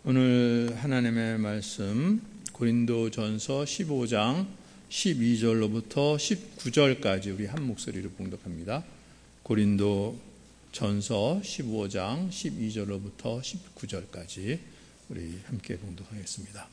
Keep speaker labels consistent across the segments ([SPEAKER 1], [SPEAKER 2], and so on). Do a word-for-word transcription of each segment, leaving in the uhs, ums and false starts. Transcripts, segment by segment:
[SPEAKER 1] 오늘 하나님의 말씀 고린도전서 십오 장 십이 절로부터 십구 절까지 우리 한 목소리로 봉독합니다. 고린도전서 십오 장 십이 절로부터 십구 절까지 우리 함께 봉독하겠습니다.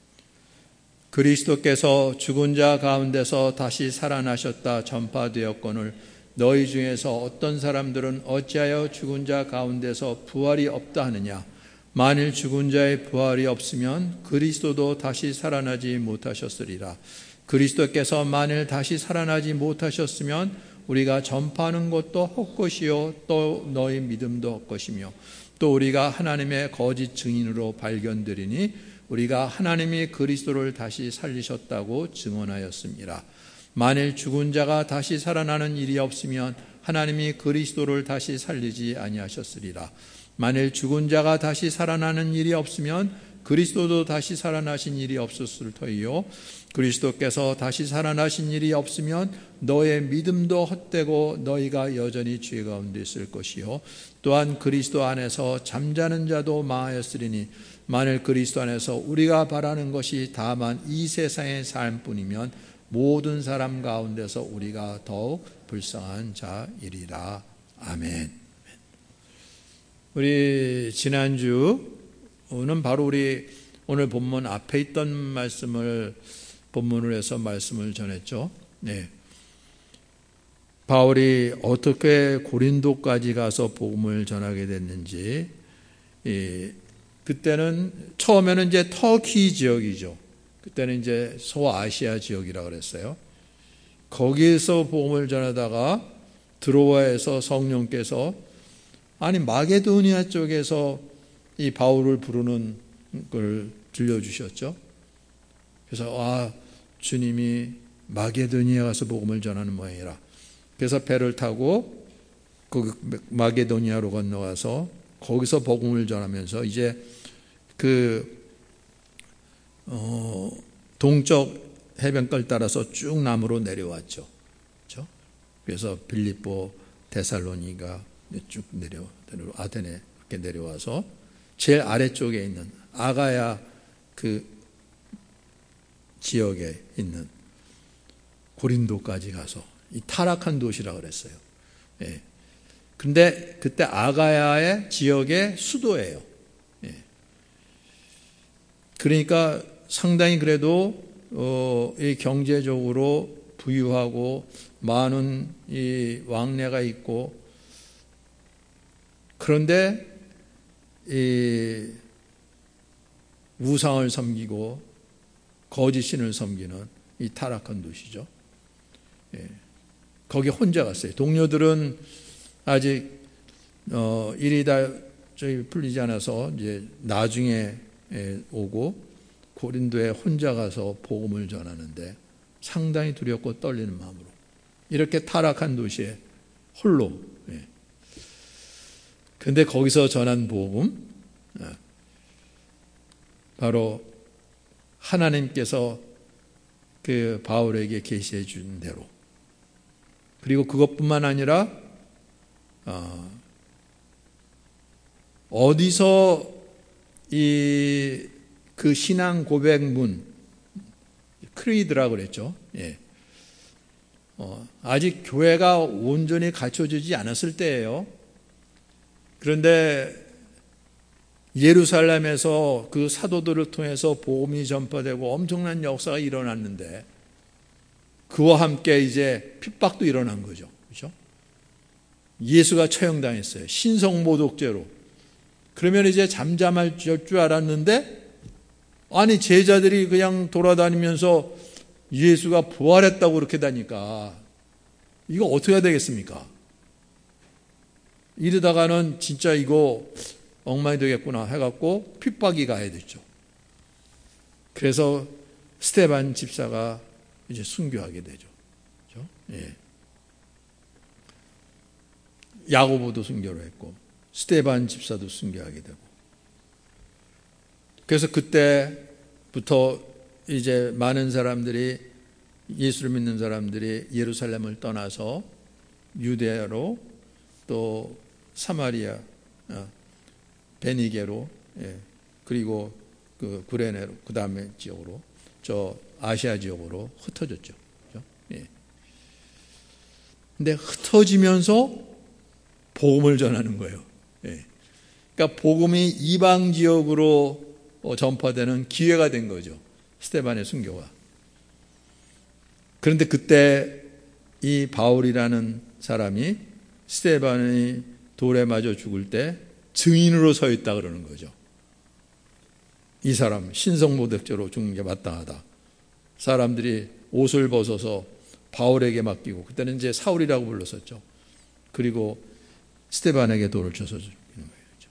[SPEAKER 1] 그리스도께서 죽은 자 가운데서 다시 살아나셨다 전파되었거늘 너희 중에서 어떤 사람들은 어찌하여 죽은 자 가운데서 부활이 없다 하느냐. 만일 죽은 자의 부활이 없으면 그리스도도 다시 살아나지 못하셨으리라. 그리스도께서 만일 다시 살아나지 못하셨으면 우리가 전파하는 것도 헛것이요 또 너희 믿음도 헛것이며 또 우리가 하나님의 거짓 증인으로 발견되리니 우리가 하나님이 그리스도를 다시 살리셨다고 증언하였습니다. 만일 죽은 자가 다시 살아나는 일이 없으면 하나님이 그리스도를 다시 살리지 아니하셨으리라. 만일 죽은 자가 다시 살아나는 일이 없으면 그리스도도 다시 살아나신 일이 없었을 터이요 그리스도께서 다시 살아나신 일이 없으면 너의 믿음도 헛되고 너희가 여전히 죄 가운데 있을 것이요 또한 그리스도 안에서 잠자는 자도 망하였으리니 만일 그리스도 안에서 우리가 바라는 것이 다만 이 세상의 삶뿐이면 모든 사람 가운데서 우리가 더욱 불쌍한 자이리라. 아멘. 우리 지난주는 바로 우리 오늘 본문 앞에 있던 말씀을 본문으로 해서 말씀을 전했죠. 네. 바울이 어떻게 고린도까지 가서 복음을 전하게 됐는지, 예, 그때는 처음에는 이제 터키 지역이죠. 그때는 이제 소아시아 지역이라고 그랬어요. 거기에서 복음을 전하다가 드로아에서 성령께서 아니 마게도니아 쪽에서 이 바울을 부르는 걸 들려주셨죠. 그래서 아 주님이 마게도니아 가서 복음을 전하는 모양이라. 그래서 배를 타고 그 마게도니아로 건너가서 거기서 복음을 전하면서 이제 그 어, 동쪽 해변가를 따라서 쭉 남으로 내려왔죠. 그렇죠? 그래서 빌립보, 데살로니가 쭉 내려 아테네 이렇게 내려와서 제일 아래쪽에 있는 아가야 그 지역에 있는 고린도까지 가서 이 타락한 도시라고 그랬어요. 예. 근데 그때 아가야의 지역의 수도예요. 예. 그러니까 상당히 그래도 어, 이 경제적으로 부유하고 많은 이 왕래가 있고 그런데 이 우상을 섬기고 거짓신을 섬기는 이 타락한 도시죠. 예. 거기 혼자 갔어요. 동료들은 아직 어, 일이 다 저희 풀리지 않아서 이제 나중에 예, 오고 고린도에 혼자 가서 복음을 전하는데 상당히 두렵고 떨리는 마음으로 이렇게 타락한 도시에 홀로. 예. 근데 거기서 전한 복음, 바로 하나님께서 그 바울에게 계시해 준 대로, 그리고 그것뿐만 아니라 어디서 이 그 신앙 고백문 크리드라고 그랬죠. 예. 어, 아직 교회가 온전히 갖춰지지 않았을 때예요. 그런데 예루살렘에서 그 사도들을 통해서 복음이 전파되고 엄청난 역사가 일어났는데 그와 함께 이제 핍박도 일어난 거죠. 그렇죠? 예수가 처형당했어요. 신성모독죄로. 그러면 이제 잠잠할 줄 알았는데 아니 제자들이 그냥 돌아다니면서 예수가 부활했다고 그렇게 다니까 이거 어떻게 해야 되겠습니까? 이러다가는 진짜 이거 엉망이 되겠구나 해갖고 핍박이 가야 됐죠. 그래서 스데반 집사가 이제 순교하게 되죠. 그렇죠? 예. 야고보도 순교를 했고 스데반 집사도 순교하게 되고. 그래서 그때부터 이제 많은 사람들이 예수를 믿는 사람들이 예루살렘을 떠나서 유대아로 또 사마리아, 베니게로 그리고 그 구레네로 그 다음에 지역으로 저 아시아 지역으로 흩어졌죠. 그렇죠? 예. 근데 흩어지면서 복음을 전하는 거예요. 예. 그러니까 복음이 이방 지역으로 전파되는 기회가 된 거죠. 스데반의 순교가. 그런데 그때 이 바울이라는 사람이 스데반이 돌에 맞아 죽을 때 증인으로 서 있다 그러는 거죠. 이 사람 신성모독죄로 죽는 게 마땅하다. 사람들이 옷을 벗어서 바울에게 맡기고, 그때는 이제 사울이라고 불렀었죠. 그리고 스데반에게 돌을 쳐서 죽이는 거예요.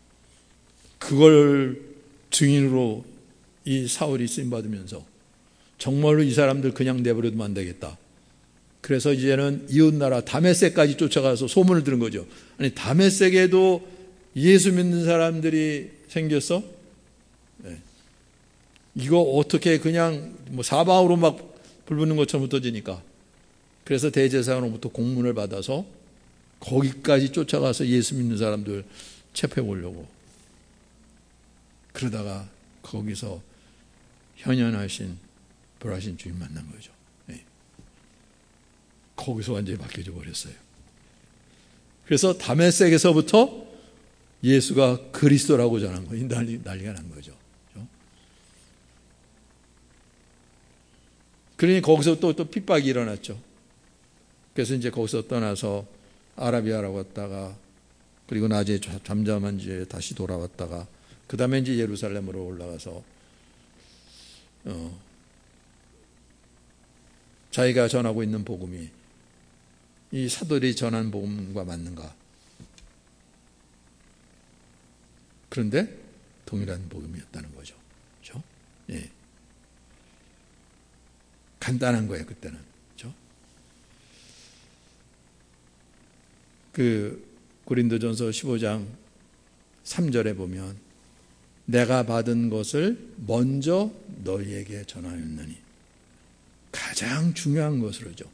[SPEAKER 1] 그걸 증인으로 이 사울이 쓰임받으면서 정말로 이 사람들 그냥 내버려두면 안 되겠다. 그래서 이제는 이웃나라 다메섹까지 쫓아가서 소문을 들은 거죠. 아니, 다메섹에도 예수 믿는 사람들이 생겼어? 네. 이거 어떻게 그냥 뭐 사방으로 막 불붙는 것처럼 흩어지니까. 그래서 대제사장으로부터 공문을 받아서 거기까지 쫓아가서 예수 믿는 사람들 체포해 보려고. 그러다가 거기서 현현하신 불하신 주님 만난 거죠. 네. 거기서 완전히 바뀌어져 버렸어요. 그래서 다메섹에서부터 예수가 그리스도라고 전한 거예요. 난리, 난리가 난 거죠. 그렇죠? 그러니 거기서 또, 또 핍박이 일어났죠. 그래서 이제 거기서 떠나서 아라비아라고 왔다가, 그리고 낮에 잠잠한 지에 다시 돌아왔다가, 그 다음에 이제 예루살렘으로 올라가서 어, 자기가 전하고 있는 복음이 이 사도들이 전한 복음과 맞는가? 그런데 동일한 복음이었다는 거죠. 그렇죠? 예. 간단한 거예요, 그때는. 그렇죠? 그 고린도전서 십오 장 삼 절에 보면 내가 받은 것을 먼저 너희에게 전하였느니, 가장 중요한 것으로죠.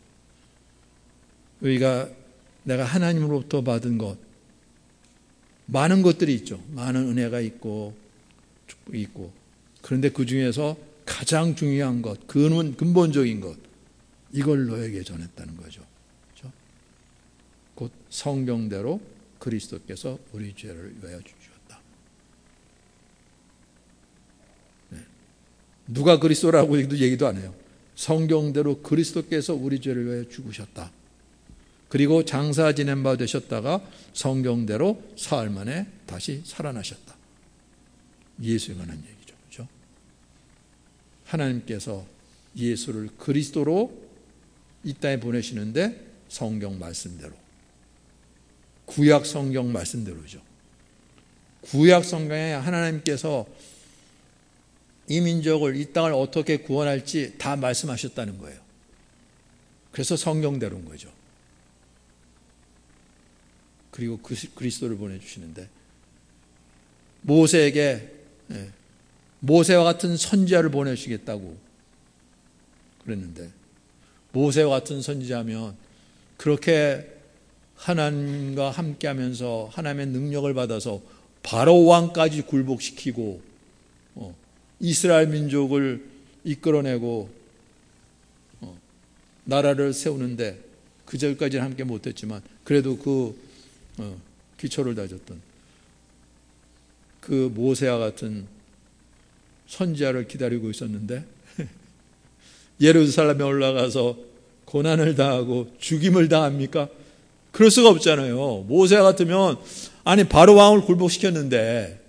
[SPEAKER 1] 우리가 내가 하나님으로부터 받은 것, 많은 것들이 있죠. 많은 은혜가 있고 축복이 있고, 그런데 그 중에서 가장 중요한 것, 근원, 근본적인 것, 이걸 너에게 전했다는 거죠. 그렇죠? 곧 성경대로 그리스도께서 우리 죄를 위하여 주셨다. 네. 누가 그리스도라고 얘기도 안 해요. 성경대로 그리스도께서 우리 죄를 위하여 죽으셨다. 그리고 장사 지낸 바 되셨다가 성경대로 사흘 만에 다시 살아나셨다. 예수에 관한 얘기죠. 그렇죠? 하나님께서 예수를 그리스도로 이 땅에 보내시는데 성경 말씀대로, 구약 성경 말씀대로죠. 구약 성경에 하나님께서 이 민족을, 이 땅을 어떻게 구원할지 다 말씀하셨다는 거예요. 그래서 성경대로인 거죠. 그리고 그리스도를 보내주시는데, 모세에게 모세와 같은 선지자를 보내주시겠다고 그랬는데, 모세와 같은 선지자면 그렇게 하나님과 함께하면서 하나님의 능력을 받아서 바로 왕까지 굴복시키고 어, 이스라엘 민족을 이끌어내고 어, 나라를 세우는데, 그 전까지는 함께 못했지만 그래도 그 어, 기초를 다졌던 그 모세와 같은 선지자를 기다리고 있었는데 예루살렘에 올라가서 고난을 당하고 죽임을 당합니까? 그럴 수가 없잖아요. 모세 같으면, 아니 바로 왕을 굴복시켰는데,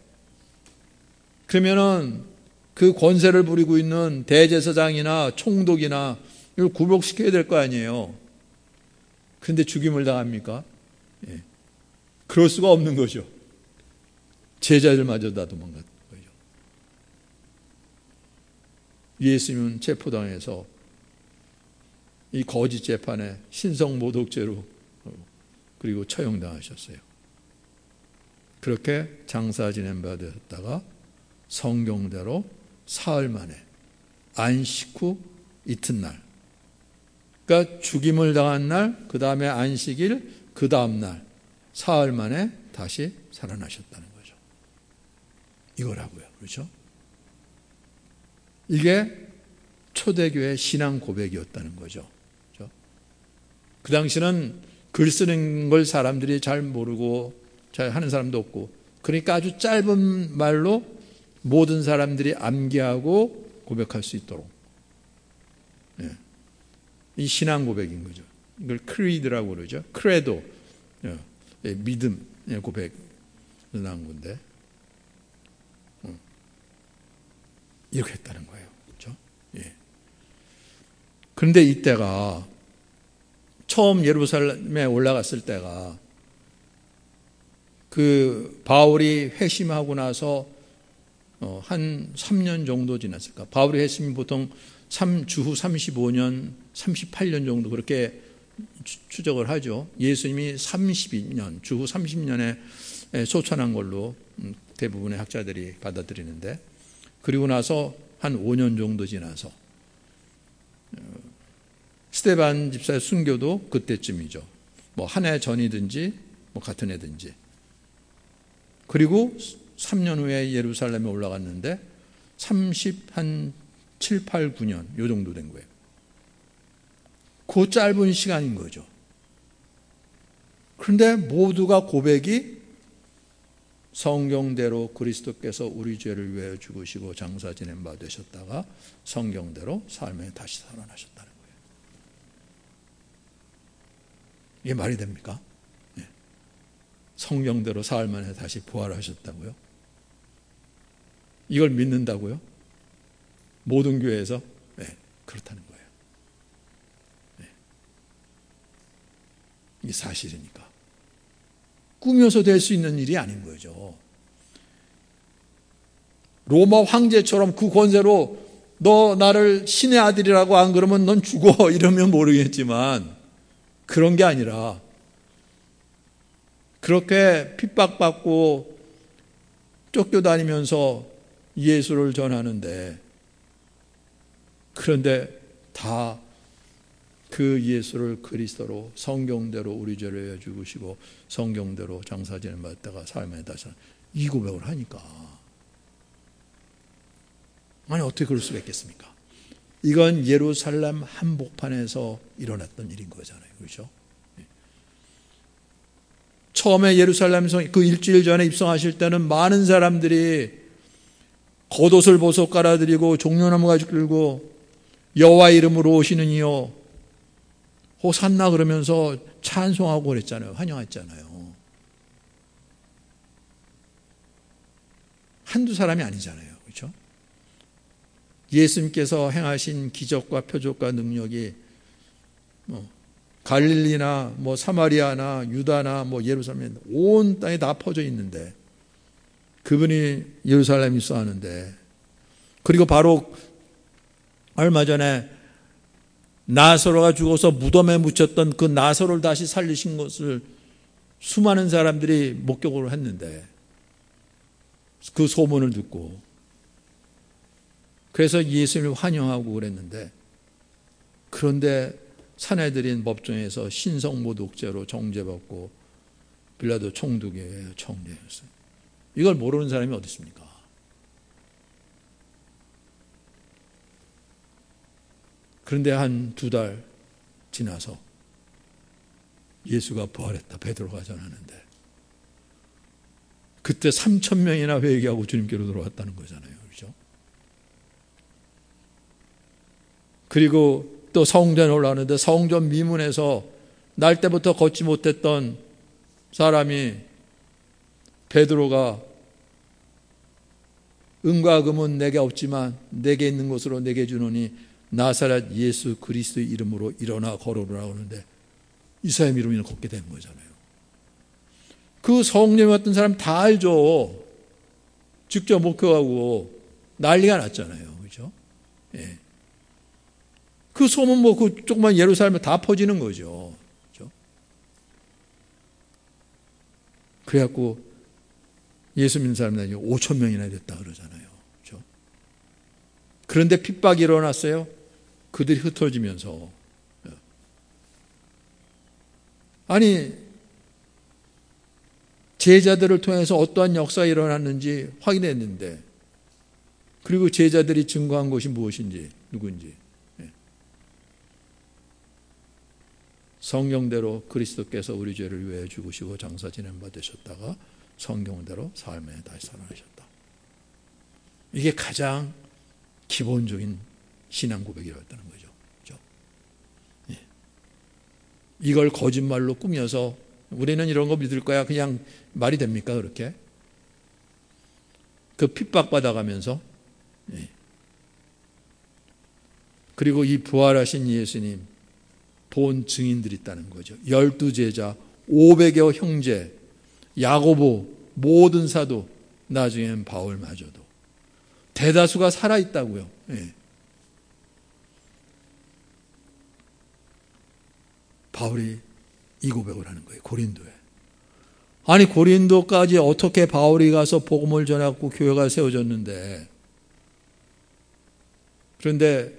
[SPEAKER 1] 그러면은 그 권세를 부리고 있는 대제사장이나 총독이나 이걸 굴복시켜야 될 거 아니에요. 그런데 죽임을 당합니까? 예. 그럴 수가 없는 거죠. 제자들마저 다 도망간 거죠. 예수님은 체포당해서 이 거짓 재판에 신성모독죄로 그리고 처형당하셨어요. 그렇게 장사 지낸 바 되었다가 성경대로 사흘 만에 안식 후 이튿날, 그러니까 죽임을 당한 날, 그 다음에 안식일, 그 다음 날 사흘 만에 다시 살아나셨다는 거죠. 이거라고요. 그렇죠? 이게 초대교회 신앙 고백이었다는 거죠. 그렇죠? 그 당시는 글 쓰는 걸 사람들이 잘 모르고 잘 하는 사람도 없고, 그러니까 아주 짧은 말로 모든 사람들이 암기하고 고백할 수 있도록, 네. 이 신앙 고백인 거죠. 이걸 크리드라고 그러죠. 크레도, 네. 믿음 고백 나온 건데, 이렇게 했다는 거예요. 그렇죠? 예. 그런데 이때가 처음 예루살렘에 올라갔을 때가 그 바울이 회심하고 나서 한 삼 년 정도 지났을까. 바울이 회심이 보통 주후 삼십오 년, 삼십팔 년 정도 그렇게 추적을 하죠. 예수님이 삼십이 년, 주후 삼십 년에 소천한 걸로 대부분의 학자들이 받아들이는데, 그리고 나서 한 오 년 정도 지나서 스데반 집사의 순교도 그때쯤이죠. 뭐 한 해 전이든지 뭐 같은 해든지. 그리고 삼 년 후에 예루살렘에 올라갔는데 삼십, 한 칠, 팔, 구 년 요 정도 된 거예요. 그 짧은 시간인 거죠. 그런데 모두가 고백이 성경대로 그리스도께서 우리 죄를 위하여 죽으시고 장사 지낸 바 되셨다가 성경대로 삶에 다시 살아나셨다는 거예요. 이게 말이 됩니까? 네. 성경대로 사흘 만에 다시 부활하셨다고요? 이걸 믿는다고요? 모든 교회에서? 네, 그렇다는 거예요. 네. 이게 사실이니까. 꾸며서 될 수 있는 일이 아닌 거죠. 로마 황제처럼 그 권세로 너 나를 신의 아들이라고 안 그러면 넌 죽어 이러면 모르겠지만, 그런 게 아니라 그렇게 핍박받고 쫓겨다니면서 예수를 전하는데, 그런데 다 그 예수를 그리스도로 성경대로 우리 죄를 위하여 죽으시고 성경대로 장사 지낸 바 되다가 삶에 다시 이 고백을 하니까, 아니 어떻게 그럴 수가 있겠습니까? 이건 예루살렘 한복판에서 일어났던 일인 거잖아요. 그렇죠? 처음에 예루살렘에서 그 일주일 전에 입성하실 때는 많은 사람들이 겉옷을 벗어 깔아드리고 종려나무 가지 끌고 여호와 이름으로 오시는 이여 호산나 그러면서 찬송하고 그랬잖아요. 환영했잖아요. 한두 사람이 아니잖아요. 그렇죠? 예수님께서 행하신 기적과 표적과 능력이 뭐 갈릴리나 뭐 사마리아나 유다나 뭐 예루살렘 온 땅에 다 퍼져 있는데, 그분이 예루살렘에 있어 하는데, 그리고 바로 얼마 전에 나사로가 죽어서 무덤에 묻혔던 그 나사로를 다시 살리신 것을 수많은 사람들이 목격을 했는데, 그 소문을 듣고 그래서 예수님을 환영하고 그랬는데, 그런데 사내들인 법정에서 신성모독죄로 정죄받고 빌라도 총독에 청려했어요. 이걸 모르는 사람이 어디 있습니까? 그런데 한 두 달 지나서 예수가 부활했다 베드로가 전하는데, 그때 삼천 명이나 회개하고 주님께로 돌아왔다는 거잖아요. 그렇죠? 그리고 또 성전에 올라오는데 성전 미문에서 날 때부터 걷지 못했던 사람이 베드로가 은과 금은 내게 없지만 내게 있는 것으로 내게 주노니 나사렛 예수 그리스도의 이름으로 일어나 걸어오라고 하는데, 이 사람 이름으로 걷게 된 거잖아요. 그 성령이 왔던 사람 다 알죠. 직접 목격하고 난리가 났잖아요. 그렇죠? 예. 그 소문 뭐 그 조그만 예루살렘에 다 퍼지는 거죠. 그렇죠? 그래갖고 예수 믿는 사람들이 오천 명이나 됐다 그러잖아요. 그렇죠? 그런데 핍박이 일어났어요. 그들이 흩어지면서. 아니 제자들을 통해서 어떠한 역사가 일어났는지 확인했는데, 그리고 제자들이 증거한 것이 무엇인지, 누구인지, 성경대로 그리스도께서 우리 죄를 위해 죽으시고 장사 지낸 바 되셨다가 성경대로 삶에 다시 살아나셨다. 이게 가장 기본적인 신앙 고백이었다는 거죠. 그렇죠? 예. 이걸 거짓말로 꾸며서 우리는 이런 거 믿을 거야, 그냥 말이 됩니까? 그렇게? 그 핍박받아가면서, 예. 그리고 이 부활하신 예수님 본 증인들이 있다는 거죠. 열두 제자, 오백여 형제, 야고보, 모든 사도, 나중엔 바울마저도 대다수가 살아있다고요. 예. 바울이 이 고백을 하는 거예요. 고린도에. 아니, 고린도까지 어떻게 바울이 가서 복음을 전하고 교회가 세워졌는데, 그런데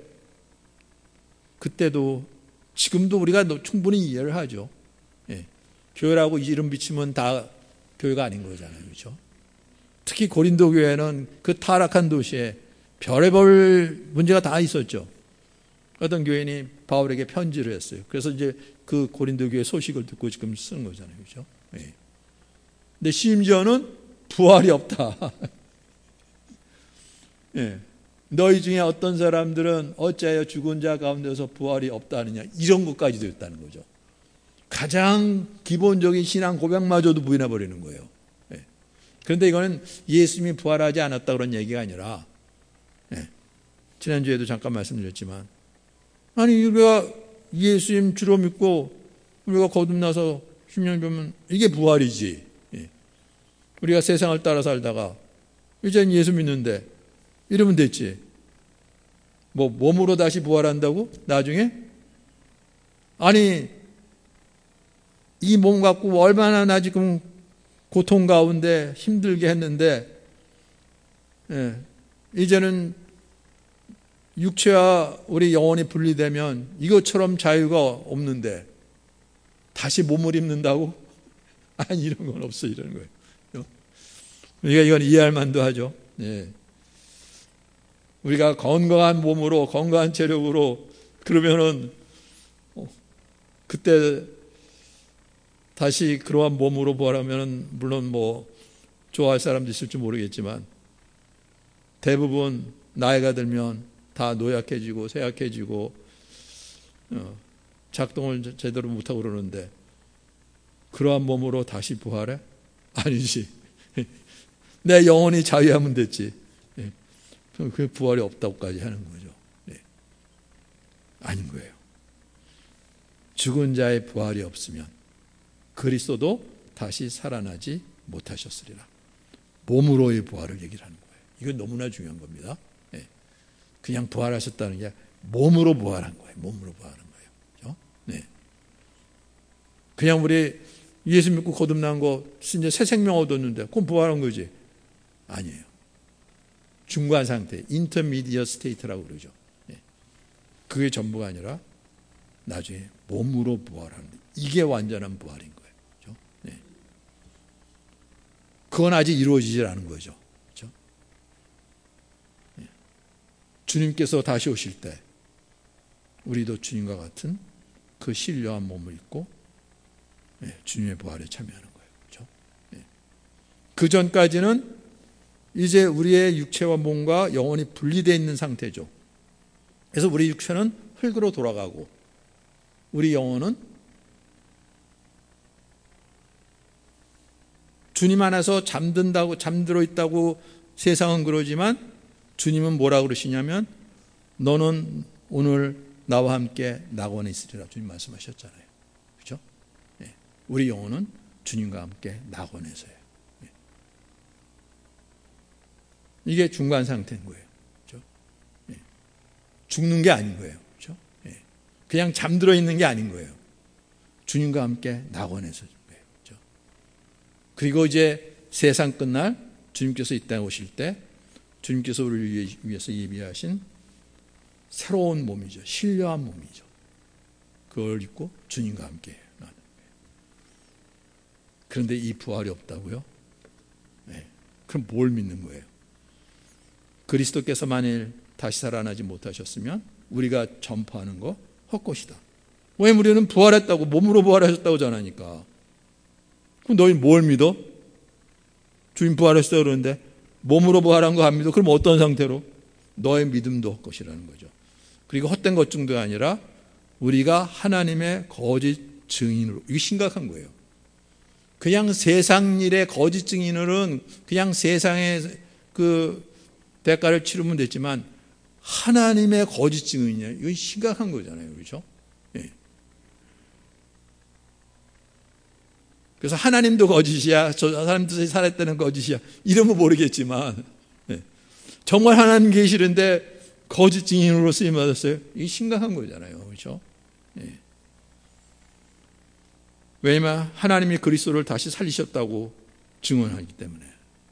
[SPEAKER 1] 그때도 지금도 우리가 충분히 이해를 하죠. 예. 교회라고 이름 비치면 다 교회가 아닌 거잖아요. 그렇죠? 특히 고린도 교회는 그 타락한 도시에 별의별 문제가 다 있었죠. 어떤 교인이 바울에게 편지를 했어요. 그래서 이제 그 고린도 교회 소식을 듣고 지금 쓰는 거잖아요. 그렇죠? 예. 근데 심지어는 부활이 없다. 예. 너희 중에 어떤 사람들은 어찌하여 죽은 자 가운데서 부활이 없다 하느냐, 이런 것까지도 있다는 거죠. 가장 기본적인 신앙 고백마저도 부인해 버리는 거예요. 예. 그런데 이거는 예수님이 부활하지 않았다 그런 얘기가 아니라, 예. 지난주에도 잠깐 말씀드렸지만, 아니 우리가 예수님 주로 믿고 우리가 거듭나서 십 년 되면 이게 부활이지. 예. 우리가 세상을 따라 살다가 이제는 예수 믿는데 이러면 됐지. 뭐 몸으로 다시 부활한다고? 나중에? 아니, 이 몸 갖고 얼마나 나 지금 고통 가운데 힘들게 했는데, 예, 이제는 육체와 우리 영혼이 분리되면 이것처럼 자유가 없는데 다시 몸을 입는다고? 아니, 이런 건 없어, 이러는 거예요. 우리가 이건 이해할 만도 하죠. 예. 우리가 건강한 몸으로, 건강한 체력으로, 그러면은, 그때 다시 그러한 몸으로 부활하면은, 물론 뭐, 좋아할 사람도 있을지 모르겠지만, 대부분 나이가 들면 다 노약해지고, 쇠약해지고, 어, 작동을 제대로 못하고 그러는데, 그러한 몸으로 다시 부활해? 아니지. 내 영혼이 자유하면 됐지. 그 부활이 없다고까지 하는 거죠. 네. 아닌 거예요. 죽은 자의 부활이 없으면 그리스도도 다시 살아나지 못하셨으리라. 몸으로의 부활을 얘기를 하는 거예요. 이건 너무나 중요한 겁니다. 네. 그냥 부활하셨다는 게 몸으로 부활한 거예요. 몸으로 부활한 거예요. 그렇죠? 네. 그냥 우리 예수 믿고 거듭난 거 이제 새 생명 얻었는데 그건 부활한 거지? 아니에요. 중간 상태, 인터미디어 스테이트라고 그러죠. 예. 그게 전부가 아니라 나중에 몸으로 부활하는, 이게 완전한 부활인 거예요. 그렇죠? 예. 그건 아직 이루어지질 않은 거죠. 그렇죠? 예. 주님께서 다시 오실 때 우리도 주님과 같은 그 신령한 몸을 입고, 예, 주님의 부활에 참여하는 거예요. 그렇죠? 예. 그 전까지는 이제 우리의 육체와 몸과 영혼이 분리되어 있는 상태죠. 그래서 우리 육체는 흙으로 돌아가고 우리 영혼은 주님 안에서 잠든다고, 잠들어 있다고 세상은 그러지만 주님은 뭐라고 그러시냐면 너는 오늘 나와 함께 낙원에 있으리라 주님 말씀하셨잖아요. 그렇죠? 네. 우리 영혼은 주님과 함께 낙원에서요. 이게 중간 상태인 거예요. 그렇죠? 예. 죽는 게 아닌 거예요. 그렇죠? 예. 그냥 잠들어 있는 게 아닌 거예요. 주님과 함께 낙원에서 거예요. 그렇죠? 그리고 이제 세상 끝날 주님께서 이 땅에 오실 때 주님께서 우리를 위해서 예비하신 새로운 몸이죠. 신령한 몸이죠. 그걸 입고 주님과 함께 나는 거예요. 그런데 이 부활이 없다고요? 네. 그럼 뭘 믿는 거예요? 그리스도께서 만일 다시 살아나지 못하셨으면 우리가 전파하는 거 헛것이다. 왜 우리는 부활했다고, 몸으로 부활하셨다고 전하니까. 그럼 너희 뭘 믿어? 주님 부활했어요 그러는데 몸으로 부활한 거 안 믿어? 그럼 어떤 상태로? 너의 믿음도 헛것이라는 거죠. 그리고 헛된 것 정도 아니라 우리가 하나님의 거짓 증인으로, 이게 심각한 거예요. 그냥 세상 일의 거짓 증인으로는 그냥 세상의 그 대가를 치르면 됐지만 하나님의 거짓 증인이냐, 이건 심각한 거잖아요. 그렇죠? 예. 그래서 하나님도 거짓이야, 저 사람들이 살았다는 거짓이야, 이러면 모르겠지만, 예. 정말 하나님 계시는데 거짓 증인으로 쓰임 받았어요? 이게 심각한 거잖아요. 그렇죠? 예. 왜냐하면 하나님이 그리스도를 다시 살리셨다고 증언하기 때문에.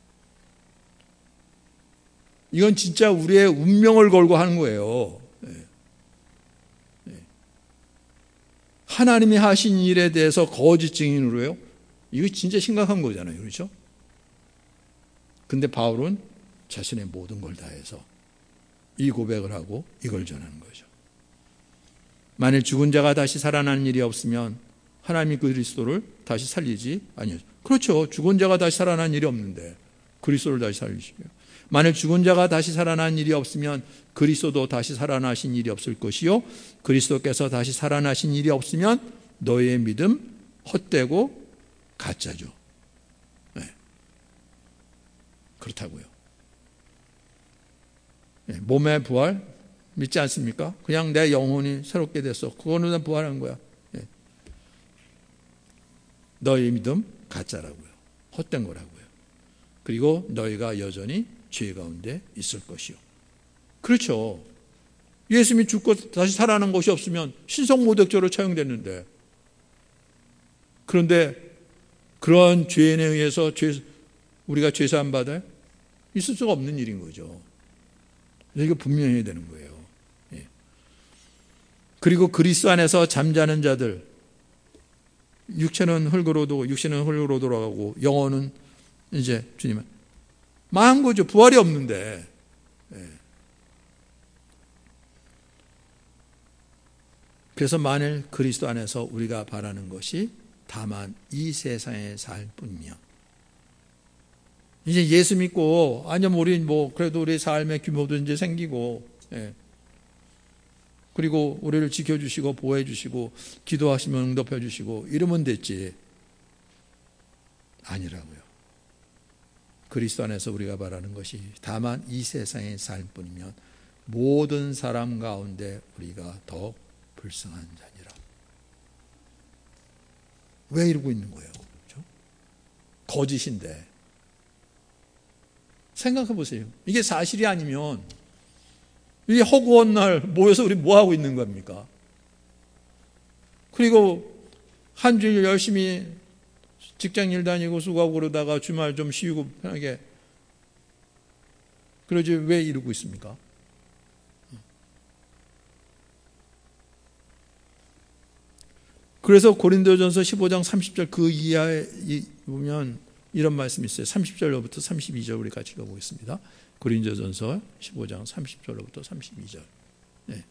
[SPEAKER 1] 이건 진짜 우리의 운명을 걸고 하는 거예요. 예. 예. 하나님이 하신 일에 대해서 거짓 증인으로요? 이거 진짜 심각한 거잖아요. 그렇죠? 근데 바울은 자신의 모든 걸 다해서 이 고백을 하고 이걸 전하는 거죠. 만일 죽은 자가 다시 살아나는 일이 없으면 하나님이 그리스도를 다시 살리지 아니요. 그렇죠. 죽은 자가 다시 살아나는 일이 없는데 그리스도를 다시 살리시고요. 만일 죽은 자가 다시 살아나는 일이 없으면 그리스도도 다시 살아나신 일이 없을 것이요. 그리스도께서 다시 살아나신 일이 없으면 너희의 믿음 헛되고 가짜죠. 네. 그렇다고요. 네. 몸의 부활 믿지 않습니까? 그냥 내 영혼이 새롭게 됐어. 그거는 부활한 거야. 네. 너희 믿음 가짜라고요. 헛된 거라고요. 그리고 너희가 여전히 죄 가운데 있을 것이요. 그렇죠. 예수님이 죽고 다시 살아난 것이 없으면 신성모독죄로 처형됐는데, 그런데 그런 죄인에 의해서 죄, 우리가 죄사함 받아요? 있을 수가 없는 일인 거죠. 이거 분명히 해야 되는 거예요. 예. 그리고 그리스도 안에서 잠자는 자들, 육체는 흙으로 도 육신은 흙으로 돌아가고 영혼은 이제 주님은 망한 거죠. 부활이 없는데. 예. 그래서 만일 그리스도 안에서 우리가 바라는 것이 다만 이 세상에 살 뿐이며, 이제 예수 믿고 아니면 우리 뭐 그래도 우리 삶의 규모도 이제 생기고, 예. 그리고 우리를 지켜주시고 보호해주시고 기도하시면 응답해주시고 이러면 됐지. 아니라고요. 그리스도 안에서 우리가 바라는 것이 다만 이 세상에 살 뿐이면 모든 사람 가운데 우리가 더 불쌍한 자니라. 왜 이러고 있는 거예요? 그렇죠? 거짓인데. 생각해 보세요. 이게 사실이 아니면 이 허구한 날 모여서 우리 뭐 하고 있는 겁니까? 그리고 한 주일 열심히 직장 일 다니고 수고하고 그러다가 주말 좀 쉬고 편하게 그러지 왜 이러고 있습니까? 그래서 고린도전서 십오 장 삼십 절 그 이하에 보면 이런 말씀이 있어요. 삼십 절로부터 삼십이 절 우리 같이 읽어보겠습니다. 고린도전서 십오 장 삼십 절로부터 삼십이 절. 네.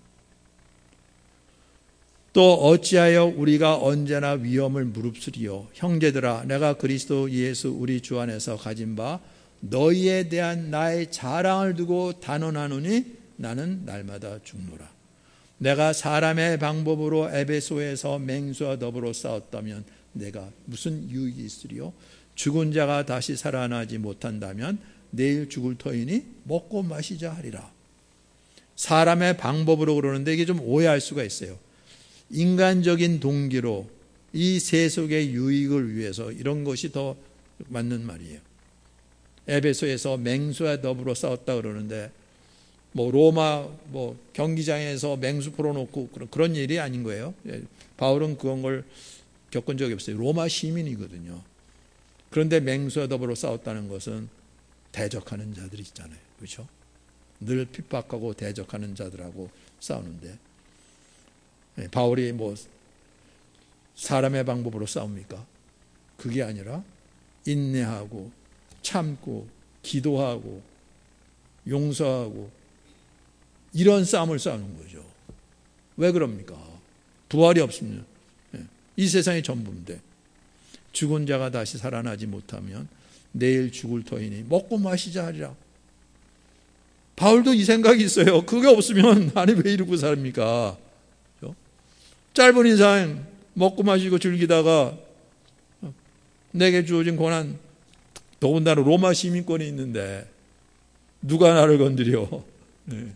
[SPEAKER 1] 또 어찌하여 우리가 언제나 위험을 무릅쓰리요. 형제들아, 내가 그리스도 예수 우리 주 안에서 가진 바 너희에 대한 나의 자랑을 두고 단언하노니 나는 날마다 죽노라. 내가 사람의 방법으로 에베소에서 맹수와 더불어 싸웠다면 내가 무슨 유익이 있으리요? 죽은 자가 다시 살아나지 못한다면 내일 죽을 터이니 먹고 마시자 하리라. 사람의 방법으로 그러는데 이게 좀 오해할 수가 있어요. 인간적인 동기로 이 세속의 유익을 위해서 이런 것이 더 맞는 말이에요. 에베소에서 맹수와 더불어 싸웠다 그러는데 뭐 로마 뭐 경기장에서 맹수 풀어놓고 그런 그런 일이 아닌 거예요. 바울은 그런 걸 겪은 적이 없어요. 로마 시민이거든요. 그런데 맹수와 더불어 싸웠다는 것은 대적하는 자들이 있잖아요. 그렇죠? 늘 핍박하고 대적하는 자들하고 싸우는데 바울이 뭐 사람의 방법으로 싸웁니까? 그게 아니라 인내하고 참고 기도하고 용서하고 이런 싸움을 싸우는 거죠. 왜 그럽니까? 부활이 없으면 이 세상이 전부인데 죽은 자가 다시 살아나지 못하면 내일 죽을 터이니 먹고 마시자 하리라. 바울도 이 생각이 있어요. 그게 없으면 아니 왜 이러고 삽니까? 짧은 인생 먹고 마시고 즐기다가 내게 주어진 고난, 더군다나 로마 시민권이 있는데 누가 나를 건드려? 네.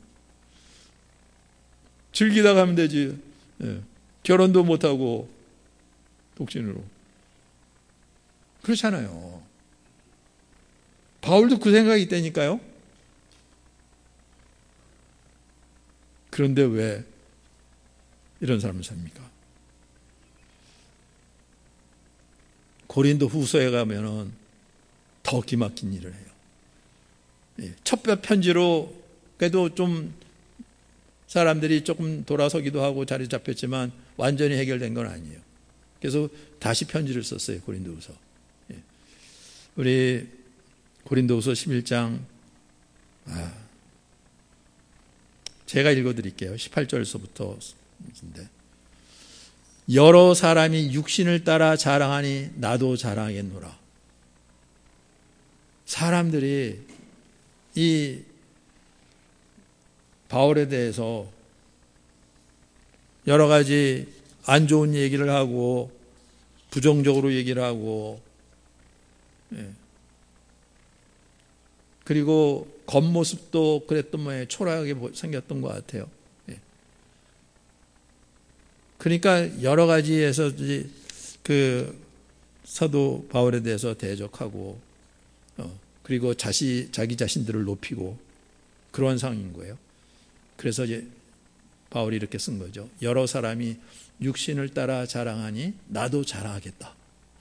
[SPEAKER 1] 즐기다 가면 되지. 네. 결혼도 못하고 독신으로. 그렇잖아요. 바울도 그 생각이 있다니까요. 그런데 왜 이런 사람을 삽니까? 고린도 후서에 가면은 더 기막힌 일을 해요. 첫 편지로 그래도 좀 사람들이 조금 돌아서기도 하고 자리 잡혔지만 완전히 해결된 건 아니에요. 그래서 다시 편지를 썼어요. 고린도 후서. 우리 고린도 후서 십일 장, 아, 제가 읽어드릴게요. 십팔 절서부터 인데 여러 사람이 육신을 따라 자랑하니 나도 자랑하겠노라. 사람들이 이 바울에 대해서 여러 가지 안 좋은 얘기를 하고 부정적으로 얘기를 하고, 예. 그리고 겉모습도 그랬던 모양에 초라하게 생겼던 것 같아요. 예. 그러니까 여러 가지에서 그 사도 바울에 대해서 대적하고, 어, 그리고 자시, 자기 자신들을 높이고 그런 상황인 거예요. 그래서 이제 바울이 이렇게 쓴 거죠. 여러 사람이 육신을 따라 자랑하니 나도 자랑하겠다.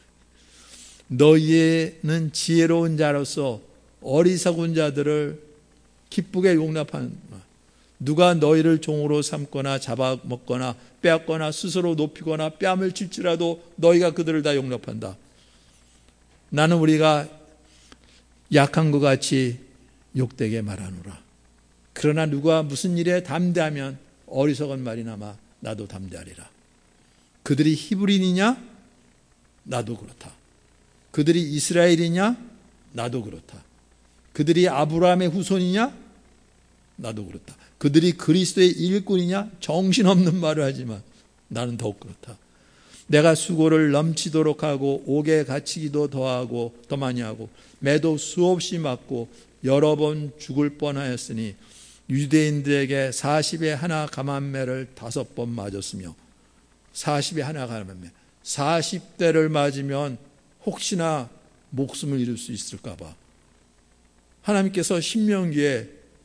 [SPEAKER 1] 너희는 지혜로운 자로서 어리석은 자들을 기쁘게 용납하는, 누가 너희를 종으로 삼거나 잡아먹거나 빼앗거나 스스로 높이거나 뺨을 칠지라도 너희가 그들을 다 용납한다. 나는 우리가 약한 것 같이 욕되게 말하노라. 그러나 누가 무슨 일에 담대하면 어리석은 말이나마 나도 담대하리라. 그들이 히브리인이냐? 나도 그렇다. 그들이 이스라엘이냐? 나도 그렇다. 그들이 아브라함의 후손이냐? 나도 그렇다. 그들이 그리스도의 일꾼이냐? 정신없는 말을 하지만 나는 더욱 그렇다. 내가 수고를 넘치도록 하고 옥에 갇히기도 더하고 더 많이 하고 매도 수없이 맞고 여러 번 죽을 뻔하였으니 유대인들에게 사십에 하나 감한매를 다섯 번 맞았으며, 사십에 하나 감한매, 사십 대를 맞으면 혹시나 목숨을 잃을 수 있을까 봐 하나님께서 신명기에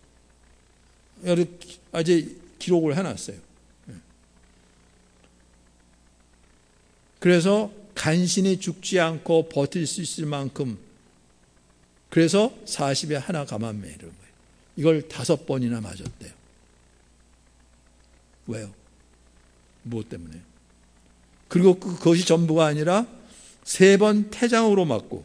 [SPEAKER 1] 아직 기록을 해놨어요. 그래서 간신히 죽지 않고 버틸 수 있을 만큼, 그래서 사십에 하나 감한매를 거예요. 이걸 다섯 번이나 맞았대요. 왜요? 무엇 때문에? 그리고 그것이 전부가 아니라 세 번 태장으로 맞고,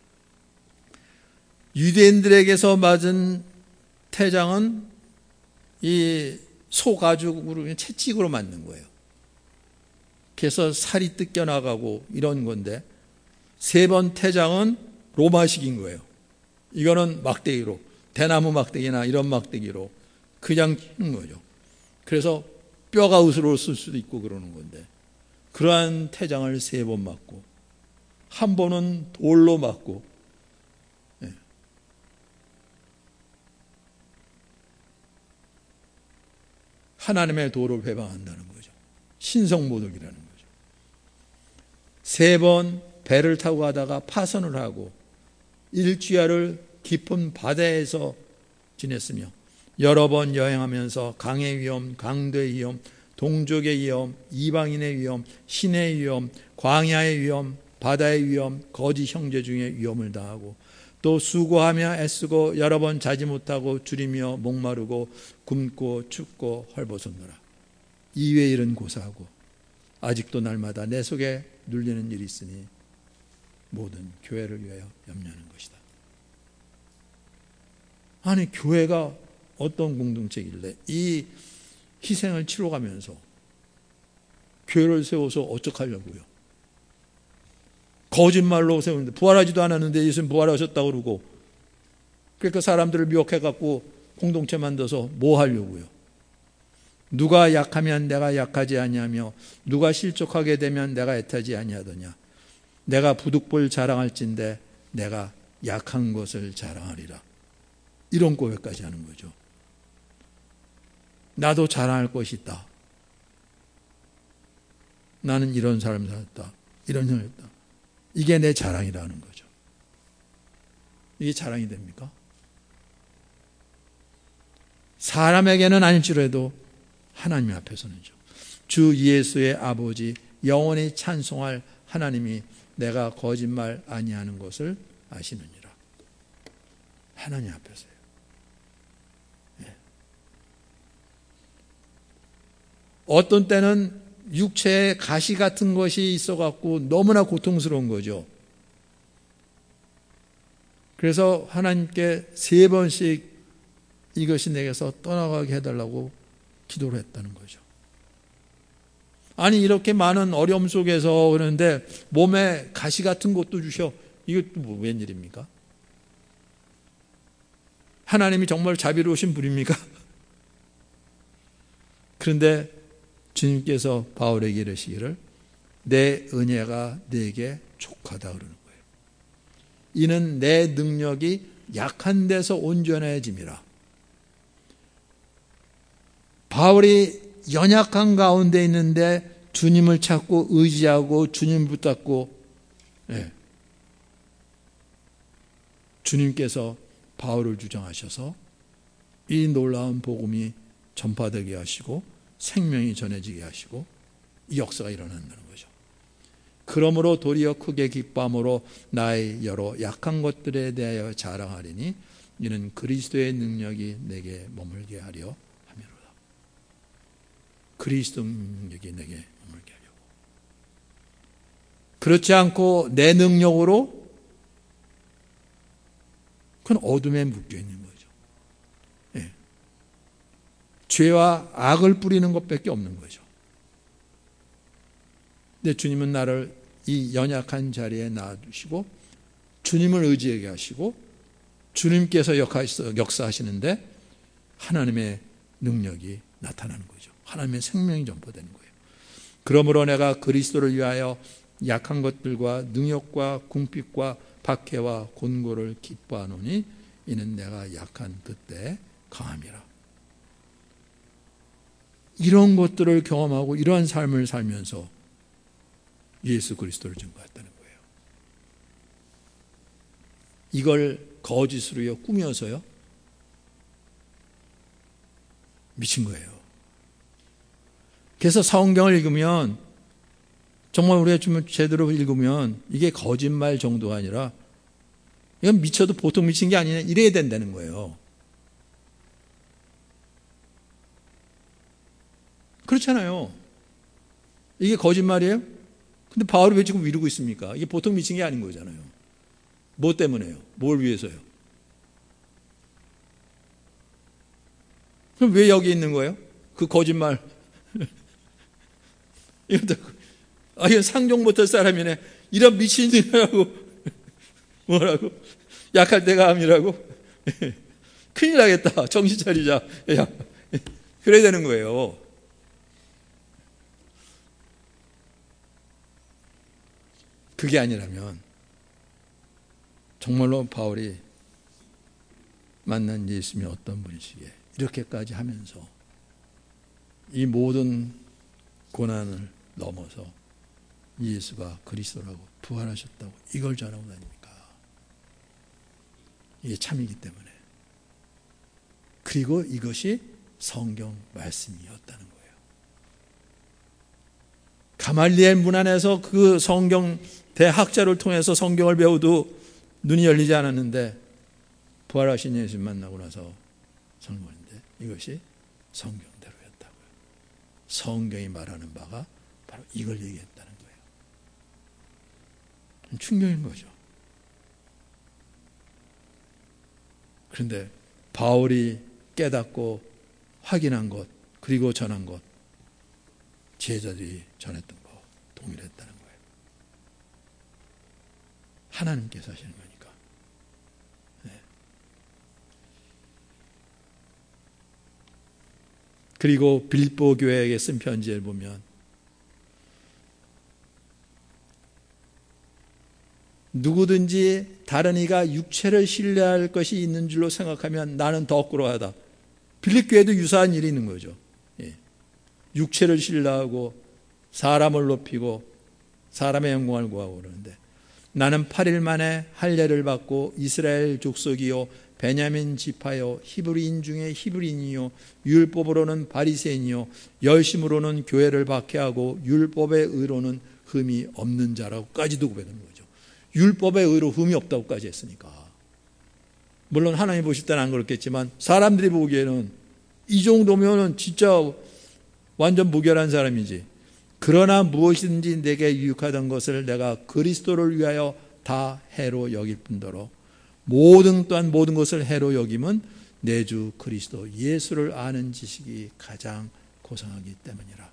[SPEAKER 1] 유대인들에게서 맞은 태장은 이 소 가죽으로 채찍으로 맞는 거예요. 그래서 살이 뜯겨나가고 이런 건데, 세 번 태장은 로마식인 거예요. 이거는 막대기로, 대나무 막대기나 이런 막대기로 그냥 뜯는 거죠. 그래서 뼈가 으스러졌을 수도 있고 그러는 건데, 그러한 태장을 세 번 맞고, 한 번은 돌로 맞고, 네. 하나님의 도를 회방한다는 거죠. 신성모독이라는 거죠. 세 번 배를 타고 가다가 파선을 하고 일주야를 깊은 바다에서 지냈으며, 여러 번 여행하면서 강의 위험, 강도의 위험, 동족의 위험, 이방인의 위험, 신의 위험, 광야의 위험, 바다의 위험, 거짓 형제 중에 위험을 당하고, 또 수고하며 애쓰고 여러 번 자지 못하고 줄이며 목마르고 굶고 춥고 헐벗었노라. 이외의 일은 고사하고 아직도 날마다 내 속에 눌리는 일이 있으니 모든 교회를 위하여 염려하는 것이다. 아니, 교회가 어떤 공동체길래 이 희생을 치러가면서 교회를 세워서 어떡하려고요? 거짓말로 세우는데, 부활하지도 않았는데 예수님 부활하셨다고 그러고, 그러니까 사람들을 미혹해갖고 공동체 만들어서 뭐 하려고요? 누가 약하면 내가 약하지 아니하며 누가 실족하게 되면 내가 애타지 아니하더냐. 내가 부득불 자랑할진대 내가 약한 것을 자랑하리라. 이런 고백까지 하는 거죠. 나도 자랑할 것이 있다. 나는 이런 사람 살았다. 이런 사람 했다. 이게 내 자랑이라는 거죠. 이게 자랑이 됩니까? 사람에게는 아닐지라도 하나님 앞에서는요. 주 예수의 아버지 영원히 찬송할 하나님이 내가 거짓말 아니하는 것을 아시느니라. 하나님 앞에서요. 예. 어떤 때는 육체에 가시 같은 것이 있어갖고 너무나 고통스러운 거죠. 그래서 하나님께 세 번씩 이것이 내게서 떠나가게 해달라고 기도를 했다는 거죠. 아니, 이렇게 많은 어려움 속에서 그러는데 몸에 가시 같은 것도 주셔. 이것도 뭐 웬일입니까? 하나님이 정말 자비로우신 분입니까? 그런데 주님께서 바울에게 이르시기를 내 은혜가 네게 족하다 그러는 거예요. 이는 내 능력이 약한 데서 온전해짐이라. 바울이 연약한 가운데 있는데 주님을 찾고 의지하고 주님 붙잡고, 예. 주님께서 바울을 주장하셔서 이 놀라운 복음이 전파되게 하시고 생명이 전해지게 하시고 이 역사가 일어난다는 거죠. 그러므로 도리어 크게 기뻐함으로 나의 여러 약한 것들에 대하여 자랑하리니 이는 그리스도의 능력이 내게 머물게 하려 함이로다. 그리스도 능력이 내게 머물게 하려고. 그렇지 않고 내 능력으로, 그건 어둠에 묶여 있는 거죠. 예. 죄와 악을 뿌리는 것밖에 없는 거죠. 근데 주님은 나를 이 연약한 자리에 놔두시고 주님을 의지하게 하시고 주님께서 역사하시는데 하나님의 능력이 나타나는 거죠. 하나님의 생명이 전파되는 거예요. 그러므로 내가 그리스도를 위하여 약한 것들과 능욕과 궁핍과 박해와 곤고를 기뻐하노니 이는 내가 약한 그때 강함이라. 이런 것들을 경험하고 이러한 삶을 살면서 예수 그리스도를 증거했다는 거예요. 이걸 거짓으로요, 꾸며서요, 미친 거예요. 그래서 성경을 읽으면 정말 우리가 좀 제대로 읽으면 이게 거짓말 정도가 아니라 이건 미쳐도 보통 미친 게 아니냐 이래야 된다는 거예요. 그렇잖아요. 이게 거짓말이에요? 근데 바울이 왜 지금 이러고 있습니까? 이게 보통 미친 게 아닌 거잖아요. 뭐 때문에요? 뭘 위해서요? 그럼 왜 여기 있는 거예요? 그 거짓말. 이것도, 아, 이건 상종 못할 사람이네. 이런 미친이라고. 뭐라고? 약할 때가 암이라고? 큰일 나겠다. 정신 차리자. 야, 그래야 되는 거예요. 그게 아니라면 정말로 바울이 만난 예수님이 어떤 분이시기에 이렇게까지 하면서 이 모든 고난을 넘어서 예수가 그리스도라고 부활하셨다고 이걸 전하고 다닙니까? 이게 참이기 때문에. 그리고 이것이 성경 말씀이었다는 거예요. 가말리엘 문 안에서 그 성경 대학자를 통해서 성경을 배우도 눈이 열리지 않았는데 부활하신 예수 만나고 나서 성경인데 이것이 성경대로였다고요. 성경이 말하는 바가 바로 이걸 얘기했다는 충격인 거죠. 그런데 바울이 깨닫고 확인한 것, 그리고 전한 것, 제자들이 전했던 거 동일했다는 거예요. 하나님께서 하시는 거니까. 네. 그리고 빌보 교회에게 쓴 편지를 보면 누구든지 다른 이가 육체를 신뢰할 것이 있는 줄로 생각하면 나는 더 그러하다. 빌립 교회도 유사한 일이 있는 거죠. 예. 육체를 신뢰하고 사람을 높이고 사람의 영광을 구하고 그러는데 나는 팔 일 만에 할례를 받고 이스라엘 족속이요 베냐민 지파요 히브리인 중에 히브리인이요 율법으로는 바리새인이요 열심으로는 교회를 박해하고 율법의 의로는 흠이 없는 자라고까지도 고백하는 거죠. 율법의 의로 흠이 없다고까지 했으니까. 물론 하나님 보실 때는 안 그렇겠지만 사람들이 보기에는 이 정도면은 진짜 완전 무결한 사람이지. 그러나 무엇이든지 내게 유익하던 것을 내가 그리스도를 위하여 다 해로 여길 뿐더러 모든 또한 모든 것을 해로 여김은 내 주 그리스도 예수를 아는 지식이 가장 고상하기 때문이라.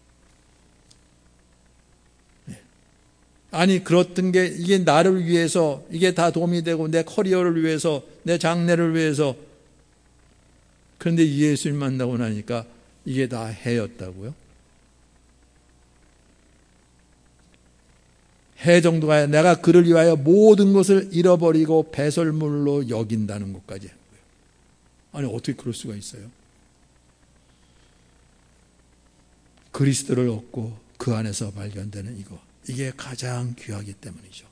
[SPEAKER 1] 아니 그렇던 게 이게 나를 위해서 이게 다 도움이 되고 내 커리어를 위해서 내 장래를 위해서 그런데 예수님 만나고 나니까 이게 다 해였다고요? 해 정도가 아니라 내가 그를 위하여 모든 것을 잃어버리고 배설물로 여긴다는 것까지 한 거예요. 아니 어떻게 그럴 수가 있어요? 그리스도를 얻고 그 안에서 발견되는 이거 이게 가장 귀하기 때문이죠.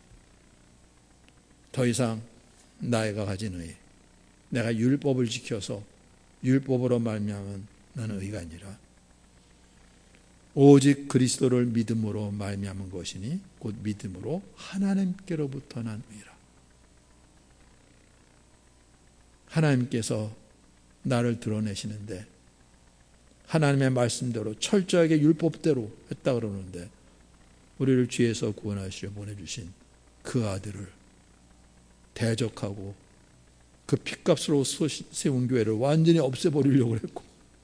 [SPEAKER 1] 더 이상 나이가 가진 의, 내가 율법을 지켜서 율법으로 말미암은 나는 의가 아니라 오직 그리스도를 믿음으로 말미암은 것이니 곧 믿음으로 하나님께로부터 난 의라. 하나님께서 나를 드러내시는데 하나님의 말씀대로 철저하게 율법대로 했다 그러는데 우리를 죄에서 구원하시려 보내주신 그 아들을 대적하고 그 핏값으로 세운 교회를 완전히 없애버리려고 했고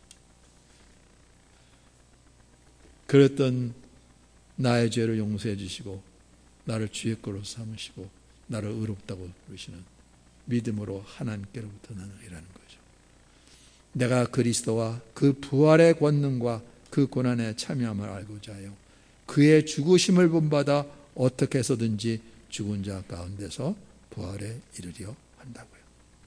[SPEAKER 1] 그랬던 나의 죄를 용서해 주시고 나를 주의 거로 삼으시고 나를 의롭다고 부르시는 믿음으로 하나님께로부터 나는 의라는 거죠. 내가 그리스도와 그 부활의 권능과 그 고난에 참여함을 알고자 하여 그의 죽으심을 본받아 어떻게 해서든지 죽은 자 가운데서 부활에 이르려 한다고요.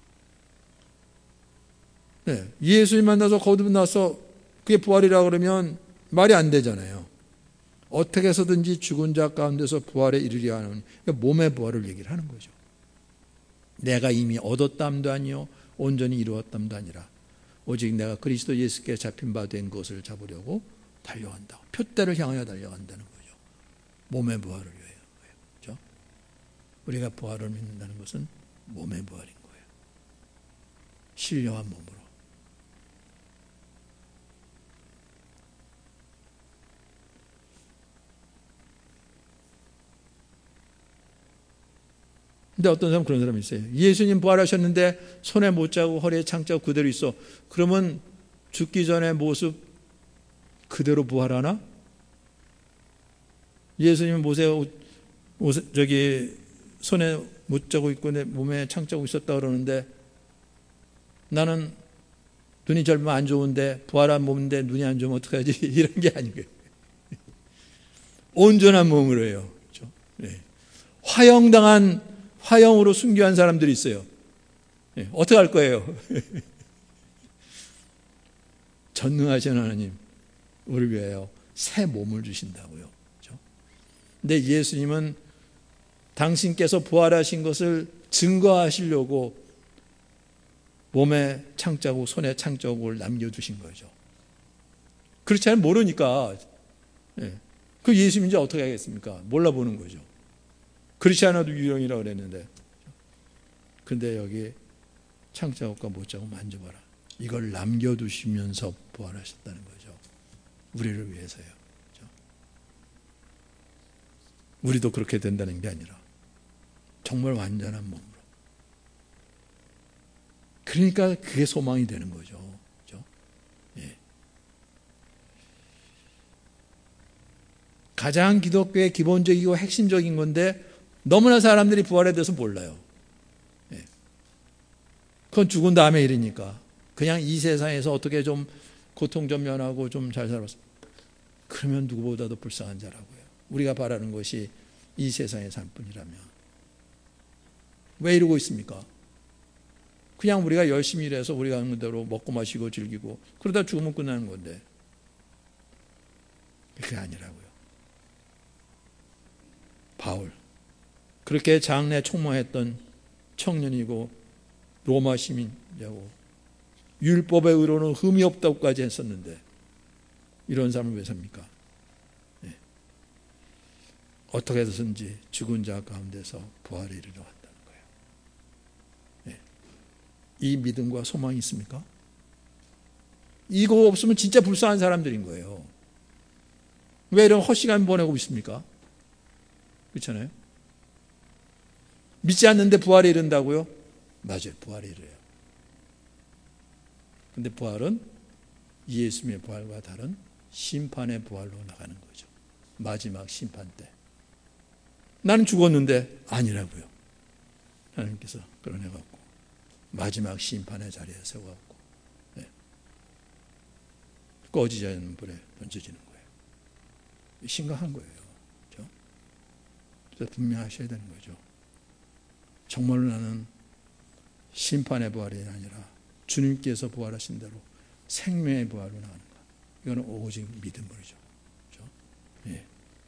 [SPEAKER 1] 네, 예수님 만나서 거듭나서 그게 부활이라고 그러면 말이 안 되잖아요. 어떻게 해서든지 죽은 자 가운데서 부활에 이르려 하는 그러니까 몸의 부활을 얘기를 하는 거죠. 내가 이미 얻었담도 아니요 온전히 이루었담도 아니라 오직 내가 그리스도 예수께 잡힌 바 된 것을 잡으려고 달려간다. 표대를 향하여 달려간다는 거죠. 몸의 부활을 위하여. 그렇죠? 우리가 부활을 믿는다는 것은 몸의 부활인 거예요. 신령한 몸으로. 근데 어떤 사람은 그런 사람이 있어요. 예수님 부활하셨는데 손에 못 자고 허리에 창 자고 그대로 있어. 그러면 죽기 전의 모습 그대로 부활하나? 예수님은 모세 옷, 옷, 저기 손에 못 자고 있고 내 몸에 창 자고 있었다 그러는데 나는 눈이 젊으면 안 좋은데 부활한 몸인데 눈이 안 좋으면 어떡하지? 이런 게 아니고요. 온전한 몸으로 해요. 그렇죠? 네. 화형당한 화형으로 순교한 사람들이 있어요. 네. 어떻게 할 거예요? 전능하신 하나님 우리를 위하여 새 몸을 주신다고요. 그렇죠? 근데 예수님은 당신께서 부활하신 것을 증거하시려고 몸에 창자국, 손에 창자국을 남겨두신 거죠. 그렇지 않으면 모르니까. 네. 그 예수님인지 어떻게 하겠습니까? 몰라보는 거죠. 그렇지 않아도 유령이라고 그랬는데. 근데 여기 창자국과 못자국 만져봐라. 이걸 남겨두시면서 부활하셨다는 거죠. 우리를 위해서요. 그렇죠? 우리도 그렇게 된다는 게 아니라 정말 완전한 몸으로. 그러니까 그게 소망이 되는 거죠. 그렇죠? 예. 가장 기독교의 기본적이고 핵심적인 건데 너무나 사람들이 부활에 대해서 몰라요. 예. 그건 죽은 다음에 일이니까. 그냥 이 세상에서 어떻게 좀 고통 좀 면하고 좀 잘 살았어. 그러면 누구보다도 불쌍한 자라고요. 우리가 바라는 것이 이 세상의 삶뿐이라면. 왜 이러고 있습니까? 그냥 우리가 열심히 일해서 우리가 하는 대로 먹고 마시고 즐기고 그러다 죽으면 끝나는 건데. 그게 아니라고요. 바울. 그렇게 장래 총망했던 청년이고 로마 시민이고 율법의 의로는 흠이 없다고까지 했었는데 이런 사람은 왜 삽니까? 네. 어떻게 해서든지 죽은 자 가운데서 부활에 이르러 간다는 거예요. 네. 이 믿음과 소망이 있습니까? 이거 없으면 진짜 불쌍한 사람들인 거예요. 왜 이런 헛시간 보내고 있습니까? 그렇잖아요? 믿지 않는데 부활에 이른다고요? 맞아요. 부활에 이르요. 근데 부활은 예수님의 부활과 다른 심판의 부활로 나가는 거죠. 마지막 심판 때. 나는 죽었는데 아니라고요. 하나님께서 끌어내갖고 마지막 심판의 자리에 세워갖고 네. 꺼지지 않는 불에 던져지는 거예요. 심각한 거예요. 그렇죠? 그래서 분명하셔야 되는 거죠. 정말로 나는 심판의 부활이 아니라 주님께서 부활하신 대로 생명의 부활로 나가는 것. 이거는 오직 믿음으로죠. 그렇죠? 예.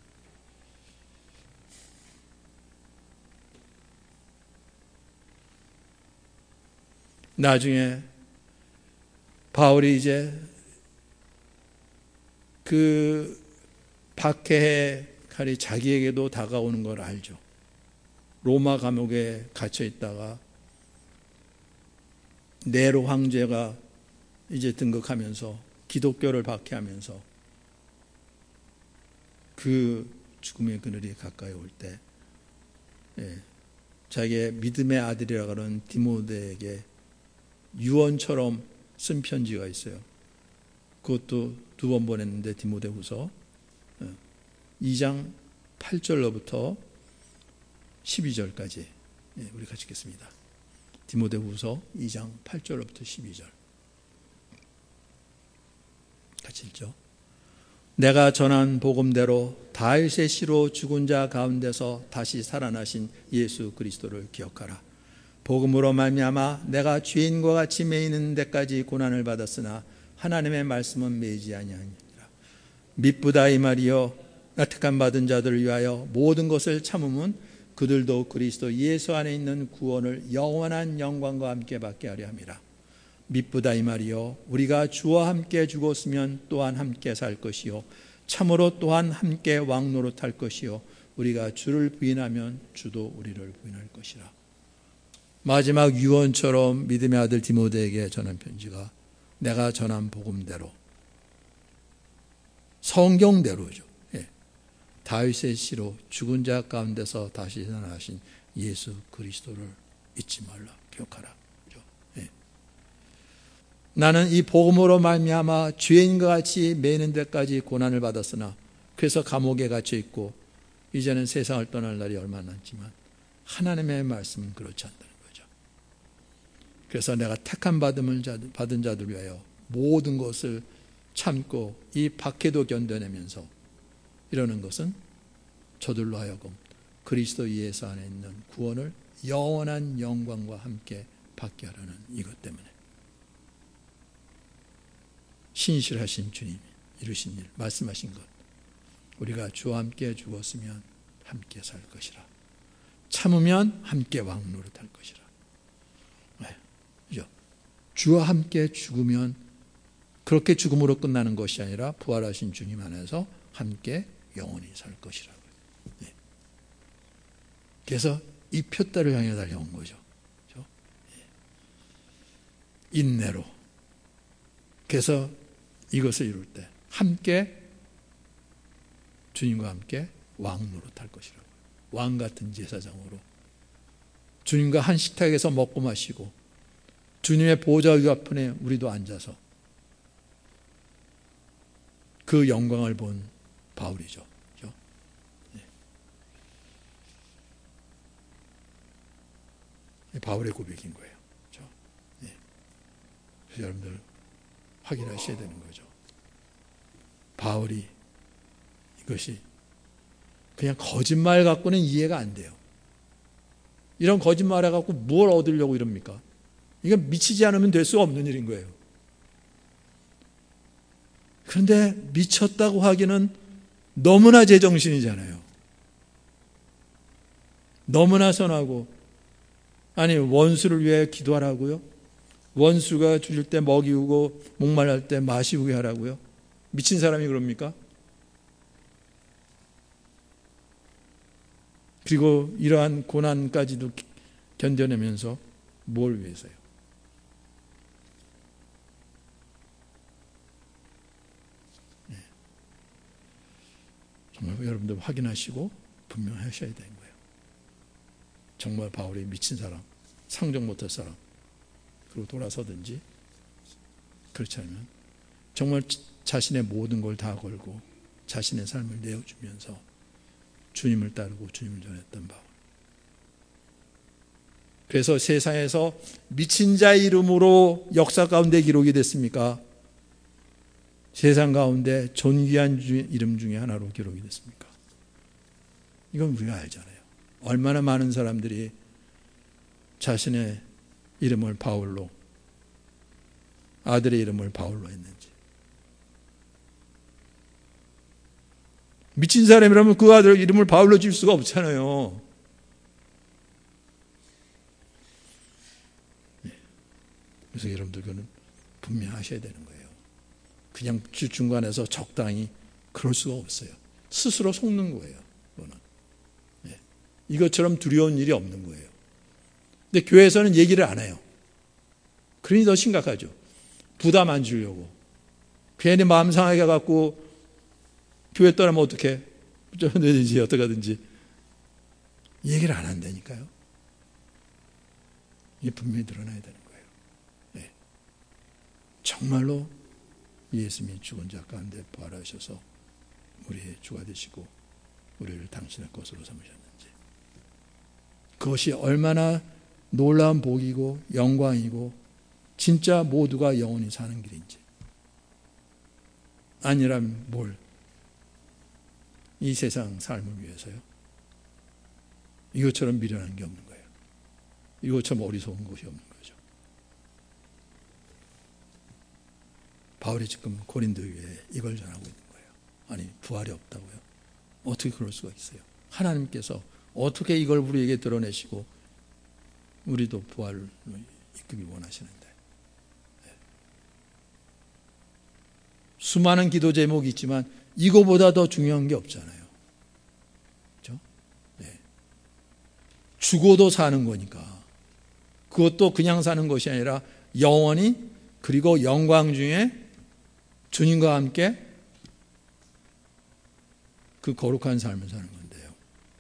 [SPEAKER 1] 나중에 바울이 이제 그 박해의 칼이 자기에게도 다가오는 걸 알죠. 로마 감옥에 갇혀 있다가 네로 황제가 이제 등극하면서 기독교를 박해하면서 그 죽음의 그늘이 가까이 올 때 예, 자기의 믿음의 아들이라고 하는 디모데에게 유언처럼 쓴 편지가 있어요. 그것도 두 번 보냈는데 디모데후서 이 장 팔 절로부터 십이 절까지 예, 우리 같이 읽겠습니다. 디모데후서 이 장 팔 절로부터 십이 절 같이 읽죠. 내가 전한 복음대로 다윗의 씨로 죽은 자 가운데서 다시 살아나신 예수 그리스도를 기억하라. 복음으로 말미암아 내가 죄인과 같이 매이는 데까지 고난을 받았으나 하나님의 말씀은 매이지 아니하니라. 미쁘다 이 말이요 나 택함 받은 자들을 위하여 모든 것을 참음은 그들도 그리스도 예수 안에 있는 구원을 영원한 영광과 함께 받게 하려 함이라. 미쁘다 이 말이요 우리가 주와 함께 죽었으면 또한 함께 살 것이요 참으로 또한 함께 왕노릇할 것이요 우리가 주를 부인하면 주도 우리를 부인할 것이라. 마지막 유언처럼 믿음의 아들 디모데에게 전한 편지가 내가 전한 복음대로 성경대로죠. 예. 다윗의 씨로 죽은 자 가운데서 다시 살아나신 예수 그리스도를 잊지 말라. 기억하라. 나는 이 복음으로 말미암아 죄인과 같이 매는 데까지 고난을 받았으나 그래서 감옥에 갇혀 있고 이제는 세상을 떠날 날이 얼마 남지만 하나님의 말씀은 그렇지 않다는 거죠. 그래서 내가 택함 받은 자들 위하여 모든 것을 참고 이 박해도 견뎌내면서 이러는 것은 저들로 하여금 그리스도 예수 안에 있는 구원을 영원한 영광과 함께 받게 하려는 이것 때문에 신실하신 주님이 이루신 일, 말씀하신 것. 우리가 주와 함께 죽었으면 함께 살 것이라. 참으면 함께 왕노릇할 것이라. 네, 그죠? 주와 함께 죽으면 그렇게 죽음으로 끝나는 것이 아니라 부활하신 주님 안에서 함께 영원히 살 것이라고요. 네. 그래서 이 표대를 향해 달려온 거죠. 그죠? 네. 인내로. 그래서 이것을 이룰 때 함께 주님과 함께 왕 노릇할 것이라고. 왕 같은 제사장으로 주님과 한 식탁에서 먹고 마시고 주님의 보좌 옆에 우리도 앉아서 그 영광을 본 바울이죠. 그렇죠? 네. 바울의 고백인 거예요. 그렇죠? 네. 그래서 여러분들 확인하셔야 되는 거죠. 바울이 이것이 그냥 거짓말 갖고는 이해가 안 돼요. 이런 거짓말 해갖고 뭘 얻으려고 이럽니까? 이건 미치지 않으면 될 수 없는 일인 거예요. 그런데 미쳤다고 하기는 너무나 제정신이잖아요. 너무나 선하고, 아니 원수를 위해 기도하라고요? 원수가 줄일 때 먹이우고 목말랄 때 마시우게 하라고요? 미친 사람이 그럽니까? 그리고 이러한 고난까지도 견뎌내면서 뭘 위해서요? 네. 정말 여러분들 확인하시고 분명하셔야 되는 거예요. 정말 바울이 미친 사람, 상종 못할 사람, 그리고 돌아서든지, 그렇지 않으면 정말 자신의 모든 걸 다 걸고 자신의 삶을 내어주면서 주님을 따르고 주님을 전했던 바울. 그래서 세상에서 미친 자의 이름으로 역사 가운데 기록이 됐습니까? 세상 가운데 존귀한 이름 중에 하나로 기록이 됐습니까? 이건 우리가 알잖아요. 얼마나 많은 사람들이 자신의 이름을 바울로, 아들의 이름을 바울로 했는지. 미친 사람이라면 그 아들 이름을 바울로 지을 수가 없잖아요. 그래서 여러분들 그는 분명하셔야 되는 거예요. 그냥 중간에서 적당히 그럴 수가 없어요. 스스로 속는 거예요. 그거는. 네. 이것처럼 두려운 일이 없는 거예요. 근데 교회에서는 얘기를 안 해요. 그러니 더 심각하죠. 부담 안 주려고. 괜히 마음 상하게 갖고 교회 떠나면 어떻게 쫓아내든지 어떻게 하든지 얘기를 안 한다니까요. 이게 분명히 드러나야 되는 거예요. 네. 정말로 예수님이 죽은 자 가운데 부활하셔서 우리의 주가 되시고 우리를 당신의 것으로 삼으셨는지, 그것이 얼마나 놀라운 복이고 영광이고 진짜 모두가 영원히 사는 길인지. 아니라면 뭘, 이 세상 삶을 위해서요? 이것처럼 미련한 게 없는 거예요. 이것처럼 어리석은 것이 없는 거죠. 바울이 지금 고린도 교회에 이걸 전하고 있는 거예요. 아니, 부활이 없다고요? 어떻게 그럴 수가 있어요? 하나님께서 어떻게 이걸 우리에게 드러내시고 우리도 부활을 이끌기 원하시는데. 네. 수많은 기도 제목이 있지만 이거보다 더 중요한 게 없잖아요. 그렇죠? 네. 죽어도 사는 거니까. 그것도 그냥 사는 것이 아니라 영원히, 그리고 영광 중에 주님과 함께 그 거룩한 삶을 사는 건데요.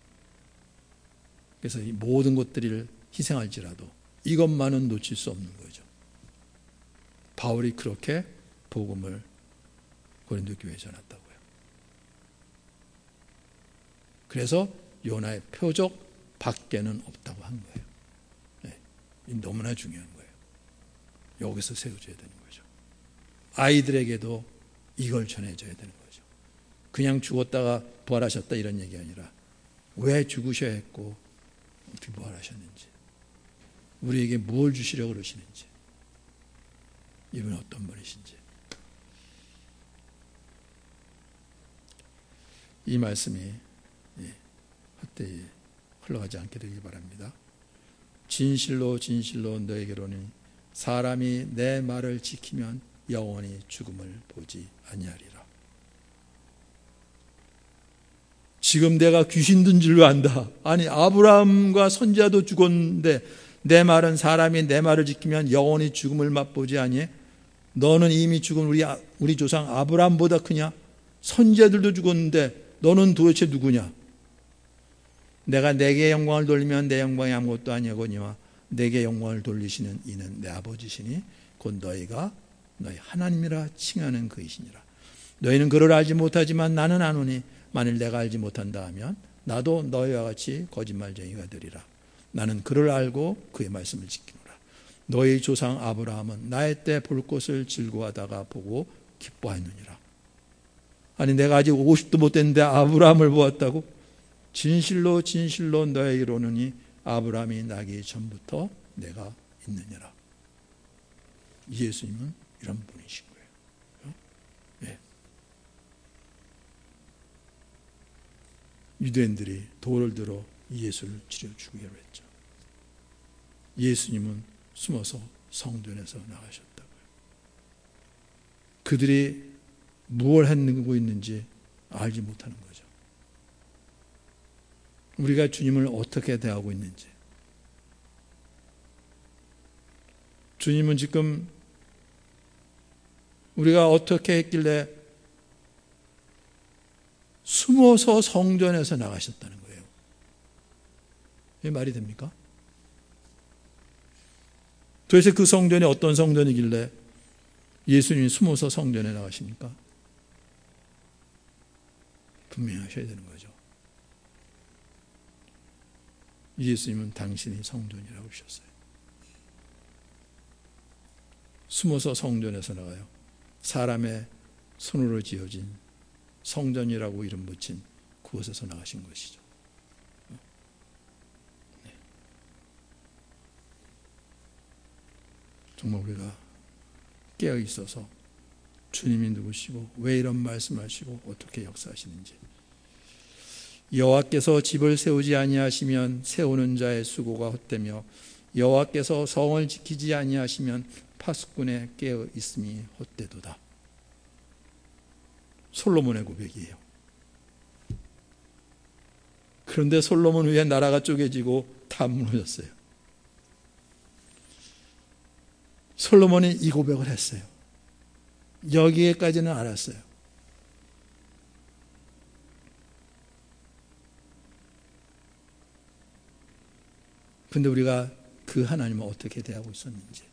[SPEAKER 1] 그래서 이 모든 것들을 희생할지라도 이것만은 놓칠 수 없는 거죠. 바울이 그렇게 복음을 고린도 교회에 전했다고요. 그래서 요나의 표적 밖에는 없다고 한 거예요. 네. 너무나 중요한 거예요. 여기서 세워줘야 되는 거죠. 아이들에게도 이걸 전해줘야 되는 거죠. 그냥 죽었다가 부활하셨다 이런 얘기 아니라 왜 죽으셔야 했고 어떻게 부활하셨는지, 우리에게 무엇을 주시려고 그러시는지, 이분은 어떤 분이신지. 이 말씀이 헛되이 흘러가지 않게 되길 바랍니다. 진실로 진실로 너에게로는 사람이 내 말을 지키면 영원히 죽음을 보지 아니하리라. 지금 내가 귀신 든 줄로 안다. 아니, 아브라함과 선지자도 죽었는데 내 말은 사람이 내 말을 지키면 영원히 죽음을 맛보지 아니해? 너는 이미 죽은 우리, 우리 조상 아브라함보다 크냐? 선지자들도 죽었는데 너는 도대체 누구냐? 내가 내게 영광을 돌리면 내 영광이 아무것도 아니거니와 내게 영광을 돌리시는 이는 내 아버지시니 곧 너희가 너희 하나님이라 칭하는 그이시니라. 너희는 그를 알지 못하지만 나는 아노니 만일 내가 알지 못한다 하면 나도 너희와 같이 거짓말쟁이가 되리라. 나는 그를 알고 그의 말씀을 지키노라. 너희 조상 아브라함은 나의 때 볼 것을 즐거워하다가 보고 기뻐하였느니라. 아니 내가 아직 오십도 못 됐는데 아브라함을 보았다고? 진실로 진실로 너에게 이르노니 아브라함이 나기 전부터 내가 있느니라. 예수님은 이런 분이신 거예요. 네. 유대인들이 돌을 들어 예수를 치려 죽이기로 했죠. 예수님은 숨어서 성전에서 나가셨다고요. 그들이 무엇을 하고 있는지 알지 못하는 거죠. 우리가 주님을 어떻게 대하고 있는지. 주님은 지금 우리가 어떻게 했길래 숨어서 성전에서 나가셨다는 거예요. 이게 말이 됩니까? 도대체 그 성전이 어떤 성전이길래 예수님이 숨어서 성전에 나가십니까? 분명히 하셔야 되는 거죠. 예수님은 당신이 성전이라고 하셨어요. 숨어서 성전에서 나가요. 사람의 손으로 지어진 성전이라고 이름 붙인 그곳에서 나가신 것이죠. 네. 정말 우리가 깨어 있어서 주님이 누구시고 왜 이런 말씀하시고 어떻게 역사하시는지. 여호와께서 집을 세우지 아니하시면 세우는 자의 수고가 헛되며 여호와께서 성을 지키지 아니하시면 파수꾼의 깨어 있음이 헛되도다. 솔로몬의 고백이에요. 그런데 솔로몬 위에 나라가 쪼개지고 다 무너졌어요. 솔로몬이 이 고백을 했어요. 여기에까지는 알았어요. 근데 우리가 그 하나님을 어떻게 대하고 있었는지.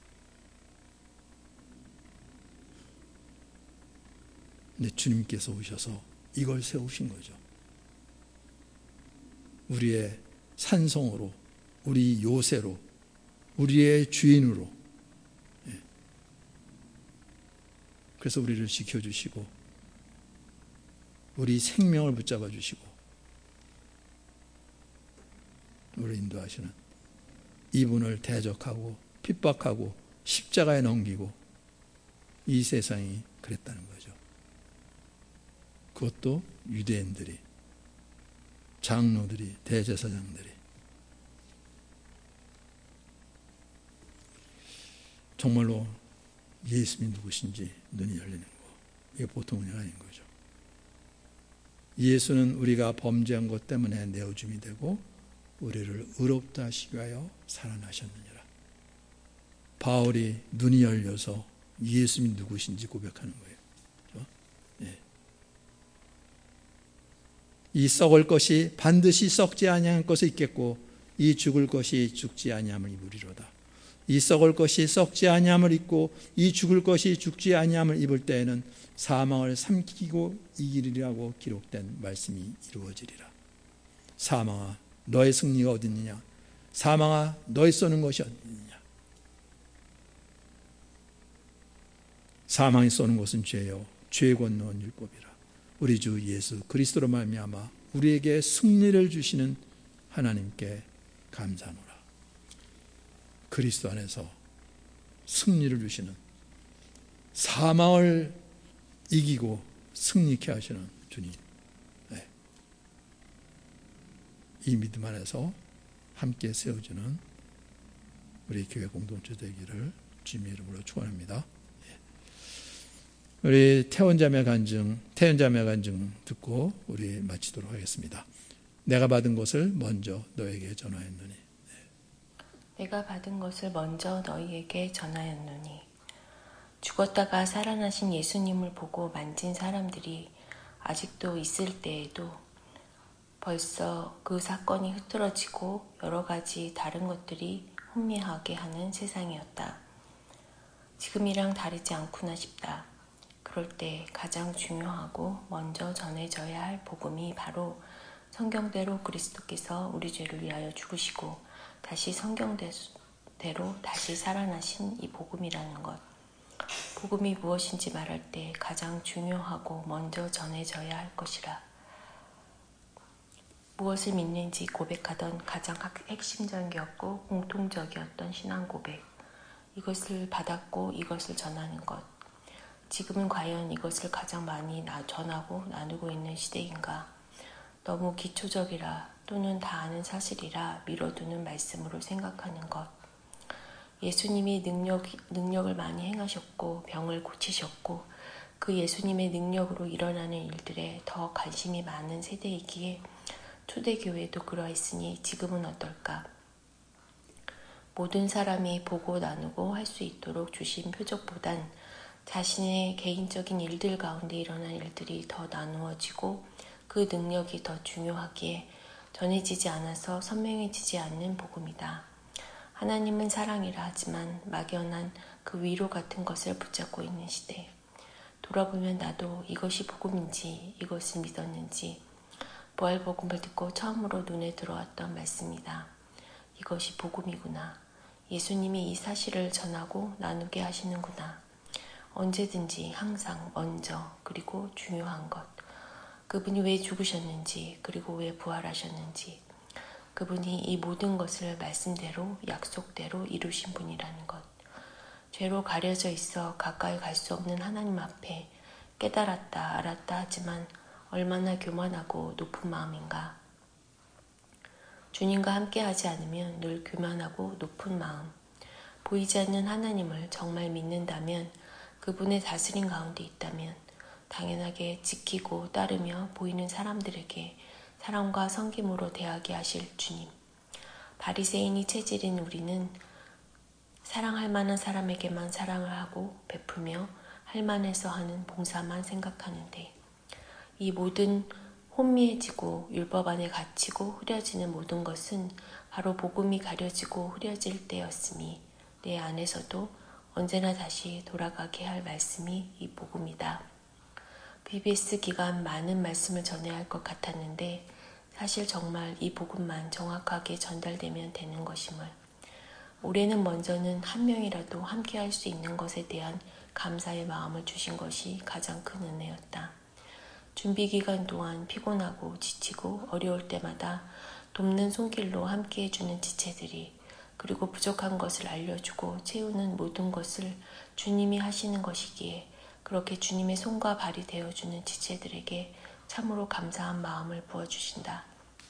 [SPEAKER 1] 근데 주님께서 오셔서 이걸 세우신 거죠. 우리의 산성으로, 우리 요새로, 우리의 주인으로. 그래서 우리를 지켜주시고 우리 생명을 붙잡아 주시고 우리를 인도하시는 이분을 대적하고 핍박하고 십자가에 넘기고 이 세상이 그랬다는 거죠. 그것도 유대인들이, 장로들이, 대제사장들이. 정말로 예수님이 누구신지 눈이 열리는 거. 이게 보통 은혜가 아닌 거죠. 예수는 우리가 범죄한 것 때문에 내어줌이 되고 우리를 의롭다 하시기 위하여 살아나셨느니라. 바울이 눈이 열려서 예수님이 누구신지 고백하는 거예요. 그렇죠? 네. 이 썩을 것이 반드시 썩지 아니할 것이 있겠고 이 죽을 것이 죽지 아니함을 입으리로다. 이 썩을 것이 썩지 아니함을 입고 이 죽을 것이 죽지 아니함을 입을 때에는 사망을 삼키고 이기리라고 기록된 말씀이 이루어지리라. 사망아 너의 승리가 어디 있느냐? 사망아 너의 쏘는 것이 어디 있느냐? 사망이 쏘는 것은 죄요 죄 권능은 율법이라. 우리 주 예수 그리스도로 말미암아 우리에게 승리를 주시는 하나님께 감사하노라. 그리스도 안에서 승리를 주시는, 사망을 이기고 승리케 하시는 주님. 네. 이 믿음 안에서 함께 세워주는 우리 교회 공동체 되기를 주님의 이름으로 축원합니다. 우리 태원자매 간증, 태원자매 간증 듣고 우리 마치도록 하겠습니다. 내가 받은 것을 먼저 너에게 전하였노니.
[SPEAKER 2] 내가 받은 것을 먼저 너희에게 전하였노니 죽었다가 살아나신 예수님을 보고 만진 사람들이 아직도 있을 때에도 벌써 그 사건이 흐트러지고 여러 가지 다른 것들이 혼미하게 하는 세상이었다. 지금이랑 다르지 않구나 싶다. 그럴 때 가장 중요하고 먼저 전해져야 할 복음이 바로 성경대로 그리스도께서 우리 죄를 위하여 죽으시고 다시 성경대로 다시 살아나신 이 복음이라는 것. 복음이 무엇인지 말할 때 가장 중요하고 먼저 전해져야 할 것이라. 무엇을 믿는지 고백하던 가장 핵심적이었고 공통적이었던 신앙 고백. 이것을 받았고 이것을 전하는 것. 지금은 과연 이것을 가장 많이 전하고 나누고 있는 시대인가? 너무 기초적이라 또는 다 아는 사실이라 미뤄두는 말씀으로 생각하는 것. 예수님이 능력, 능력을 많이 행하셨고 병을 고치셨고 그 예수님의 능력으로 일어나는 일들에 더 관심이 많은 세대이기에 초대교회도 그러했으니 지금은 어떨까? 모든 사람이 보고 나누고 할 수 있도록 주신 표적보단 자신의 개인적인 일들 가운데 일어난 일들이 더 나누어지고 그 능력이 더 중요하기에 전해지지 않아서 선명해지지 않는 복음이다. 하나님은 사랑이라 하지만 막연한 그 위로 같은 것을 붙잡고 있는 시대. 돌아보면 나도 이것이 복음인지 이것을 믿었는지 부활복음을 듣고 처음으로 눈에 들어왔던 말씀이다. 이것이 복음이구나. 예수님이 이 사실을 전하고 나누게 하시는구나. 언제든지 항상 먼저 그리고 중요한 것. 그분이 왜 죽으셨는지 그리고 왜 부활하셨는지 그분이 이 모든 것을 말씀대로 약속대로 이루신 분이라는 것. 죄로 가려져 있어 가까이 갈 수 없는 하나님 앞에 깨달았다 알았다 하지만 얼마나 교만하고 높은 마음인가. 주님과 함께하지 않으면 늘 교만하고 높은 마음. 보이지 않는 하나님을 정말 믿는다면 그분의 다스림 가운데 있다면 당연하게 지키고 따르며 보이는 사람들에게 사랑과 섬김으로 대하게 하실 주님. 바리새인이 체질인 우리는 사랑할 만한 사람에게만 사랑을 하고 베풀며 할 만해서 하는 봉사만 생각하는데 이 모든 혼미해지고 율법 안에 갇히고 흐려지는 모든 것은 바로 복음이 가려지고 흐려질 때였으니 내 안에서도 언제나 다시 돌아가게 할 말씀이 이 복음이다. 비비에스 기간 많은 말씀을 전해야 할 것 같았는데 사실 정말 이 복음만 정확하게 전달되면 되는 것임을. 올해는 먼저는 한 명이라도 함께 할 수 있는 것에 대한 감사의 마음을 주신 것이 가장 큰 은혜였다. 준비 기간 동안 피곤하고 지치고 어려울 때마다 돕는 손길로 함께 해주는 지체들이 그리고 부족한 것을 알려주고 채우는 모든 것을 주님이 하시는 것이기에 그렇게 주님의 손과 발이 되어주는 지체들에게 참으로 감사한 마음을 부어주신다.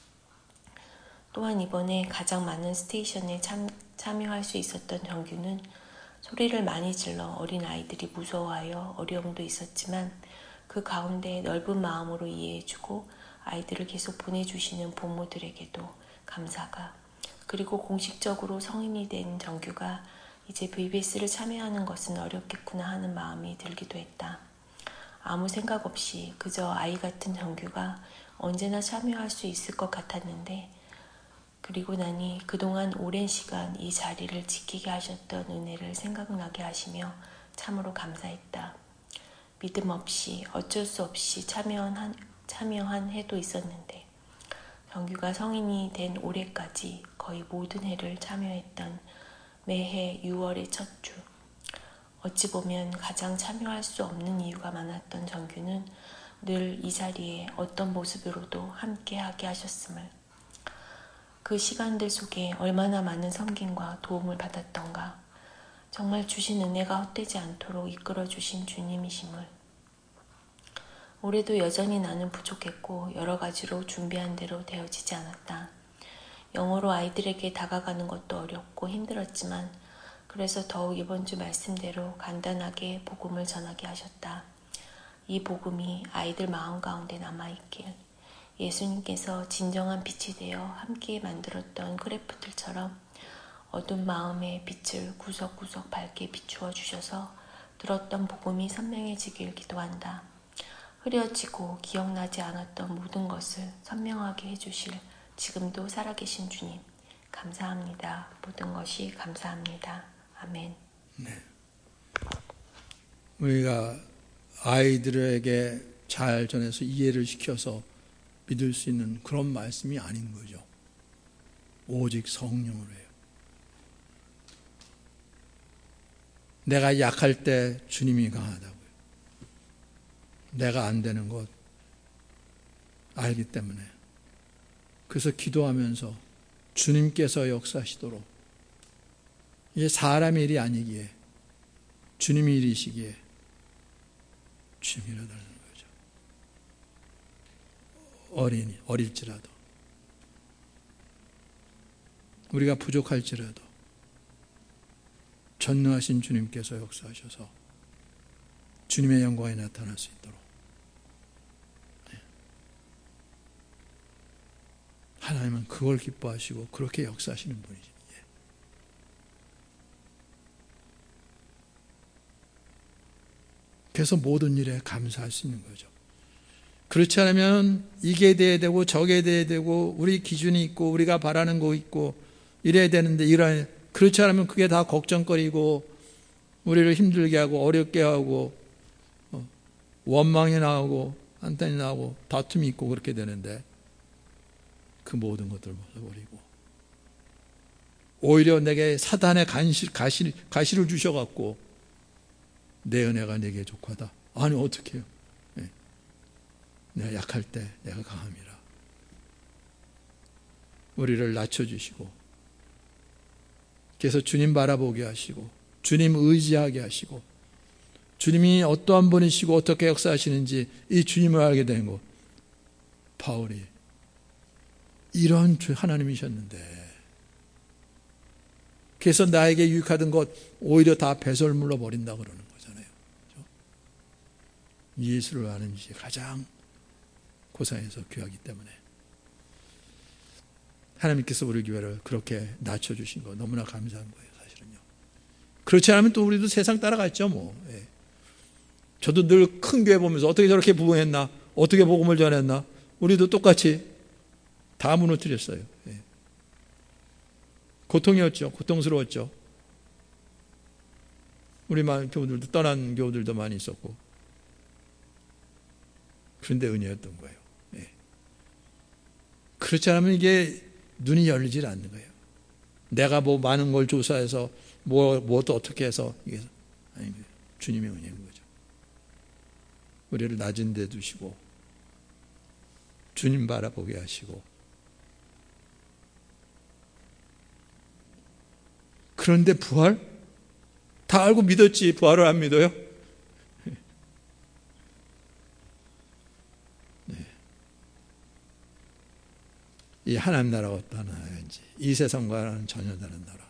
[SPEAKER 2] 또한 이번에 가장 많은 스테이션에 참, 참여할 수 있었던 정규는 소리를 많이 질러 어린 아이들이 무서워하여 어려움도 있었지만 그 가운데 넓은 마음으로 이해해주고 아이들을 계속 보내주시는 부모들에게도 감사가, 그리고 공식적으로 성인이 된 정규가 이제 브이비에스를 참여하는 것은 어렵겠구나 하는 마음이 들기도 했다. 아무 생각 없이 그저 아이 같은 정규가 언제나 참여할 수 있을 것 같았는데 그리고 나니 그동안 오랜 시간 이 자리를 지키게 하셨던 은혜를 생각나게 하시며 참으로 감사했다. 믿음 없이 어쩔 수 없이 참여한, 참여한 해도 있었는데 정규가 성인이 된 올해까지 거의 모든 해를 참여했던 매해 유월의 첫 주. 어찌 보면 가장 참여할 수 없는 이유가 많았던 정규는 늘 이 자리에 어떤 모습으로도 함께하게 하셨음을. 그 시간들 속에 얼마나 많은 섬김과 도움을 받았던가. 정말 주신 은혜가 헛되지 않도록 이끌어주신 주님이심을. 올해도 여전히 나는 부족했고 여러 가지로 준비한 대로 되어지지 않았다. 영어로 아이들에게 다가가는 것도 어렵고 힘들었지만 그래서 더욱 이번 주 말씀대로 간단하게 복음을 전하게 하셨다. 이 복음이 아이들 마음 가운데 남아있길, 예수님께서 진정한 빛이 되어 함께 만들었던 크래프트들처럼 어두운 마음의 빛을 구석구석 밝게 비추어 주셔서 들었던 복음이 선명해지길 기도한다. 흐려지고 기억나지 않았던 모든 것을 선명하게 해주실 지금도 살아계신 주님, 감사합니다. 모든 것이 감사합니다. 아멘.
[SPEAKER 1] 네. 우리가 아이들에게 잘 전해서 이해를 시켜서 믿을 수 있는 그런 말씀이 아닌 거죠. 오직 성령으로 해요. 내가 약할 때 주님이 강하다고요. 내가 안 되는 것 알기 때문에. 그래서 기도하면서 주님께서 역사하시도록, 이게 사람의 일이 아니기에 주님의 일이시기에 주님이 일어나는 거죠. 어린이, 어릴지라도, 우리가 부족할지라도 전능하신 주님께서 역사하셔서 주님의 영광이 나타날 수 있도록, 하나님은 그걸 기뻐하시고 그렇게 역사하시는 분이죠. 그래서 모든 일에 감사할 수 있는 거죠. 그렇지 않으면 이게 돼야 되고 저게 돼야 되고 우리 기준이 있고 우리가 바라는 거 있고 이래야 되는데 이런, 그렇지 않으면 그게 다 걱정거리고 우리를 힘들게 하고 어렵게 하고 원망이 나오고 한탄이 나오고 다툼이 있고 그렇게 되는데, 그 모든 것들을 벗어버리고 오히려 내게 사단의 간실, 가실, 가시를 주셔갖고 내 은혜가 내게 족하다. 아니 어떻게 해요? 네. 내가 약할 때 내가 강함이라. 우리를 낮춰주시고, 그래서 주님 바라보게 하시고 주님 의지하게 하시고 주님이 어떠한 분이시고 어떻게 역사하시는지 이 주님을 알게 된 것. 바울이 이런 하나님이셨는데, 그래서 나에게 유익하던 것 오히려 다 배설물로 버린다 그러는 거잖아요. 그렇죠? 예수를 아는 것이 가장 고상해서 귀하기 때문에 하나님께서 우리 교회를 그렇게 낮춰주신 거 너무나 감사한 거예요, 사실은요. 그렇지 않으면 또 우리도 세상 따라갔죠, 뭐. 예. 저도 늘 큰 교회 보면서 어떻게 저렇게 부흥했나, 어떻게 복음을 전했나, 우리도 똑같이 다 무너뜨렸어요. 예. 고통이었죠. 고통스러웠죠. 우리 교우들도 떠난 교우들도 많이 있었고, 그런데 은혜였던 거예요. 예. 그렇지 않으면 이게 눈이 열리질 않는 거예요. 내가 뭐 많은 걸 조사해서 뭐, 뭐또 어떻게 해서 이게 아니, 주님의 은혜인 거죠. 우리를 낮은 데 두시고 주님 바라보게 하시고, 그런데 부활? 다 알고 믿었지 부활을 안 믿어요? 네. 이 하나님 나라가 어떤 나라인지, 이 세상과는 전혀 다른 나라.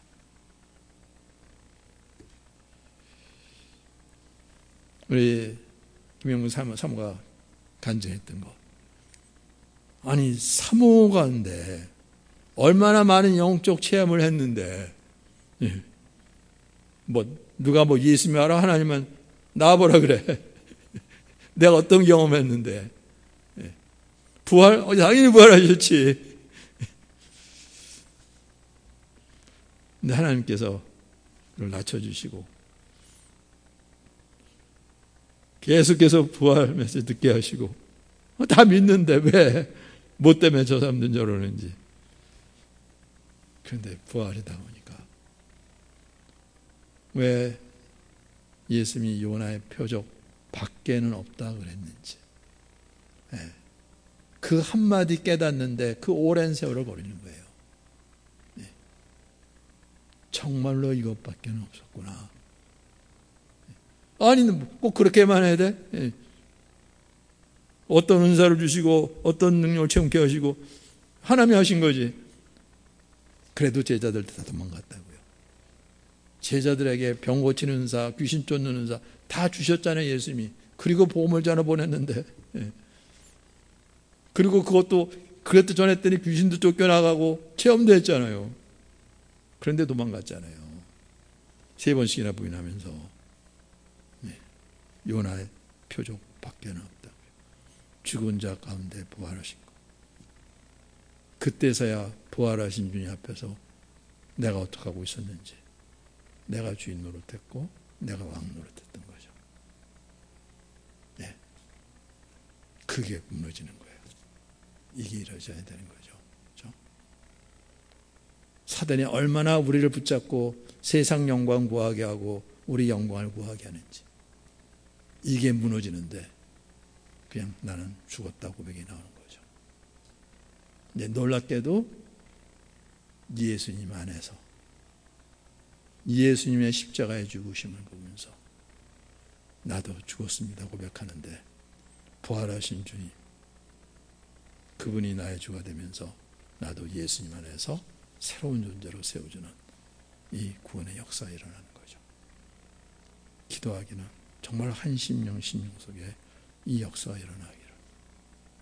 [SPEAKER 1] 우리 김영문 사모가 간증했던 거. 아니 사모가인데 얼마나 많은 영적 체험을 했는데, 예. 뭐 누가 뭐 예수 믿어라 하나님은 나와보라 그래. 내가 어떤 경험했는데. 예. 부활? 어, 당연히 부활하셨지. 근데 하나님께서 그걸 낮춰주시고 계속해서 부활 메시지 듣게 하시고, 다 믿는데 왜 뭐 때문에 저 사람들은 저러는지. 그런데 부활이다 보니까 왜 예수님이 요나의 표적 밖에는 없다 그랬는지, 네. 그 한마디 깨닫는데 그 오랜 세월을 버리는 거예요. 네. 정말로 이것밖에는 없었구나. 아니 꼭 그렇게만 해야 돼? 네. 어떤 은사를 주시고 어떤 능력을 체험케 하시고 하나님이 하신 거지. 그래도 제자들 다 도망갔다고요. 제자들에게 병 고치는 은사, 귀신 쫓는 은사 다 주셨잖아요, 예수님이. 그리고 복음을 전해 보냈는데, 예. 그리고 그것도 그것도 전했더니 귀신도 쫓겨나가고 체험도 했잖아요. 그런데 도망갔잖아요. 세 번씩이나 부인하면서. 네. 요나의 표적 밖에는 없다. 죽은 자 가운데 부활하신 것. 그때서야 부활하신 주님 앞에서 내가 어떻게 하고 있었는지, 내가 주인 노릇했고 내가 왕 노릇했던 거죠. 네. 그게 무너지는 거예요. 이게 이루어져야 되는 거죠. 그렇죠? 사단이 얼마나 우리를 붙잡고 세상 영광 구하게 하고 우리 영광을 구하게 하는지, 이게 무너지는데 그냥 나는 죽었다 고백이 나오는 거죠. 근데 놀랍게도 예수님 안에서 예수님의 십자가의 죽으심을 보면서 나도 죽었습니다 고백하는데, 부활하신 주님, 그분이 나의 주가 되면서 나도 예수님 안에서 새로운 존재로 세워주는 이 구원의 역사가 일어나는 거죠. 기도하기는 정말 한심령 심령 속에 이 역사가 일어나기